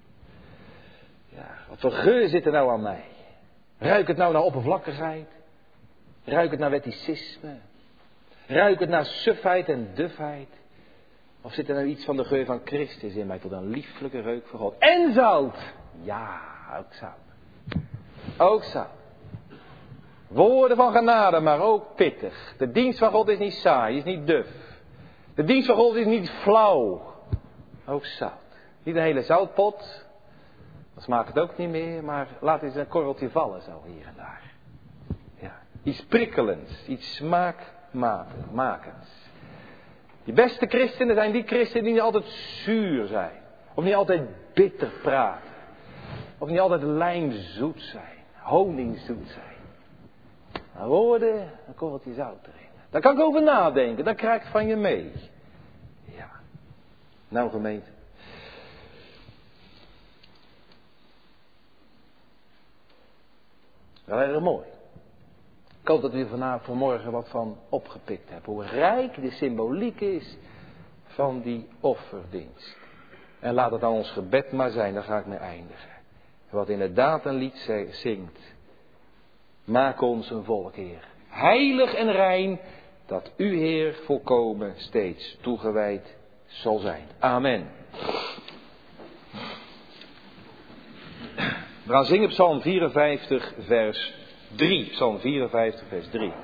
Ja, wat voor geur zit er nou aan mij? Ruik het nou naar oppervlakkigheid? Ruik het naar wetticisme? Ruik het naar sufheid en dufheid? Of zit er nou iets van de geur van Christus in mij tot een lieflijke reuk voor God? En zout! Ja, ook zout. Ook zout. Woorden van genade, maar ook pittig. De dienst van God is niet saai, is niet duf. De dienst van God is niet flauw. Ook zout. Niet een hele zoutpot. Dat smaakt het ook niet meer, maar laat eens een korreltje vallen zo hier en daar. Ja. Iets prikkelends, iets smaakmakends. Die beste christenen zijn die christenen die niet altijd zuur zijn. Of niet altijd bitter praten. Of niet altijd lijmzoet zijn. Honingzoet zijn. Maar woorden, dan korreltje zout erin. Daar kan ik over nadenken, dat krijg ik van je mee. Ja. Nou gemeente. Wel erg mooi. Ik hoop dat u vanavond vanmorgen wat van opgepikt hebt. Hoe rijk de symboliek is van die offerdienst. En laat het dan ons gebed maar zijn, daar ga ik mee eindigen. Wat inderdaad een lied zingt. Maak ons een volk, Heer. Heilig en rein, dat u, Heer, volkomen steeds toegewijd zal zijn. Amen. We gaan zingen Psalm vierenvijftig, vers drie. Psalm vierenvijftig, vers drie.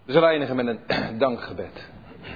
We zullen eindigen met een dankgebed.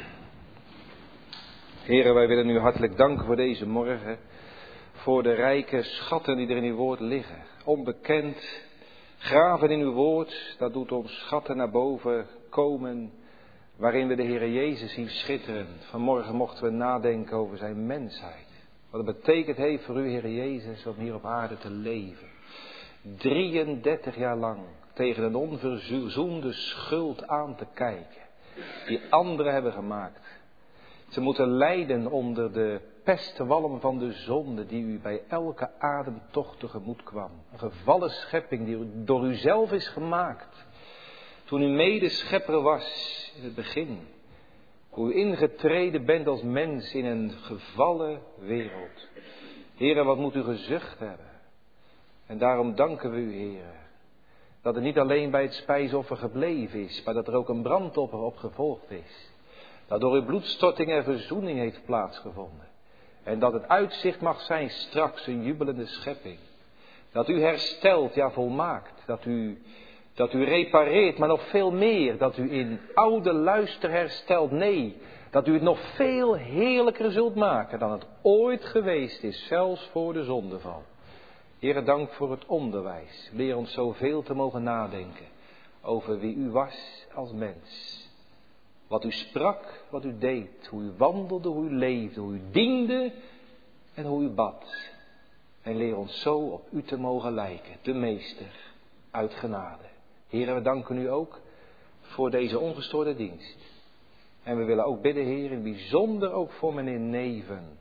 Heren, wij willen u hartelijk danken voor deze morgen. Voor de rijke schatten die er in uw woord liggen. Onbekend, graven in uw woord, dat doet ons schatten naar boven komen. Waarin we de Heere Jezus zien schitteren. Vanmorgen mochten we nadenken over zijn mensheid. Wat het betekend heeft voor u, Heere Jezus, om hier op aarde te leven. drieëndertig jaar lang tegen een onverzoende schuld aan te kijken. Die anderen hebben gemaakt. Ze moeten lijden onder de pestwalm van de zonde die u bij elke ademtocht tegemoet kwam. Een gevallen schepping die door u zelf is gemaakt. Toen u medeschepper was in het begin. Hoe u ingetreden bent als mens in een gevallen wereld. Heren, wat moet u gezucht hebben. En daarom danken we u, heren. Dat het niet alleen bij het spijsoffer gebleven is, maar dat er ook een brandoffer op gevolgd is. Dat door uw bloedstorting er verzoening heeft plaatsgevonden. En dat het uitzicht mag zijn straks een jubelende schepping. Dat u herstelt, ja volmaakt. Dat u, dat u repareert, maar nog veel meer. Dat u in oude luister herstelt. Nee, dat u het nog veel heerlijker zult maken dan het ooit geweest is, zelfs voor de zondeval. Heere, dank voor het onderwijs. Leer ons zoveel te mogen nadenken over wie u was als mens. Wat u sprak, wat u deed, hoe u wandelde, hoe u leefde, hoe u diende en hoe u bad. En leer ons zo op u te mogen lijken, de meester, uit genade. Heere, we danken u ook voor deze ongestoorde dienst. En we willen ook bidden, Heer, in bijzonder ook voor meneer Neven.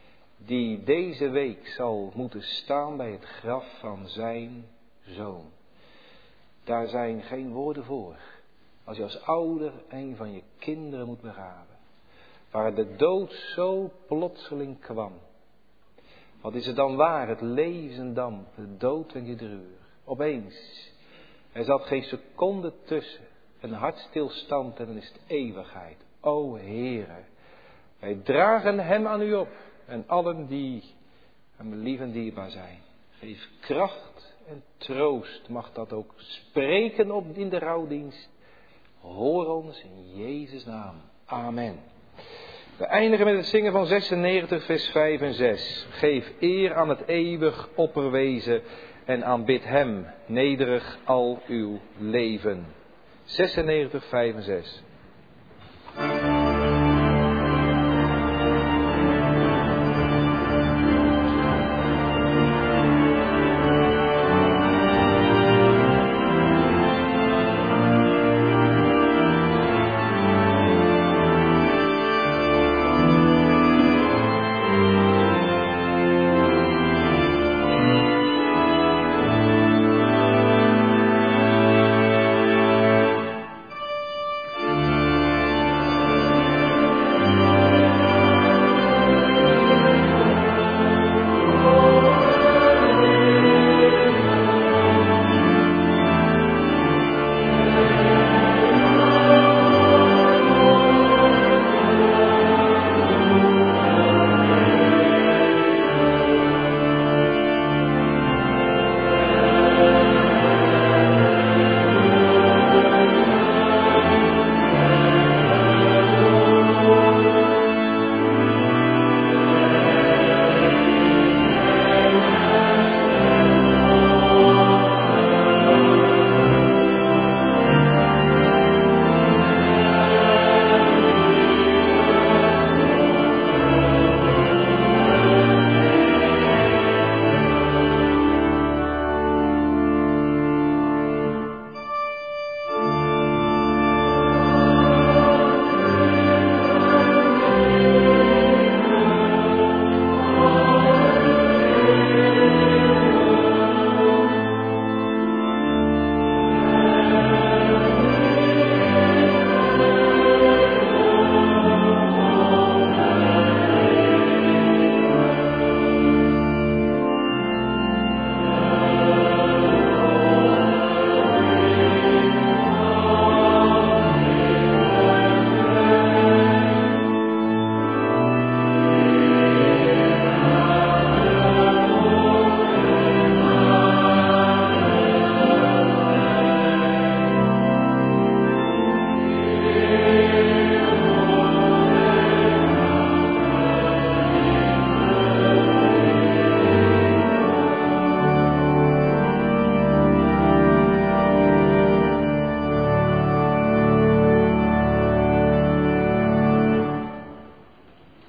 Die deze week zal moeten staan bij het graf van zijn zoon. Daar zijn geen woorden voor. Als je als ouder een van je kinderen moet begraven. Waar de dood zo plotseling kwam. Wat is er dan waar? Het leven dan. De dood en je uur. Opeens. Er zat geen seconde tussen. Een hartstilstand en dan is het eeuwigheid. O Heere. Wij dragen hem aan u op. En allen die aan mijn lief en dierbaar zijn. Geef kracht en troost. Mag dat ook spreken op in de rouwdienst. Hoor ons in Jezus' naam. Amen. We eindigen met het zingen van zesennegentig vers vijf en zes. Geef eer aan het eeuwig opperwezen en aanbid hem nederig al uw leven. zesennegentig, vijf en zes.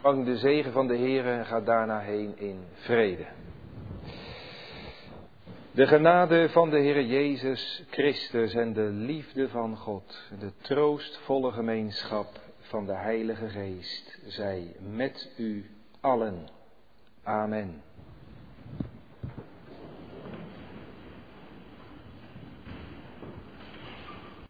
Ontvang de zegen van de Heer en ga daarna heen in vrede. De genade van de Heer Jezus Christus en de liefde van God, de troostvolle gemeenschap van de Heilige Geest, zij met u allen. Amen.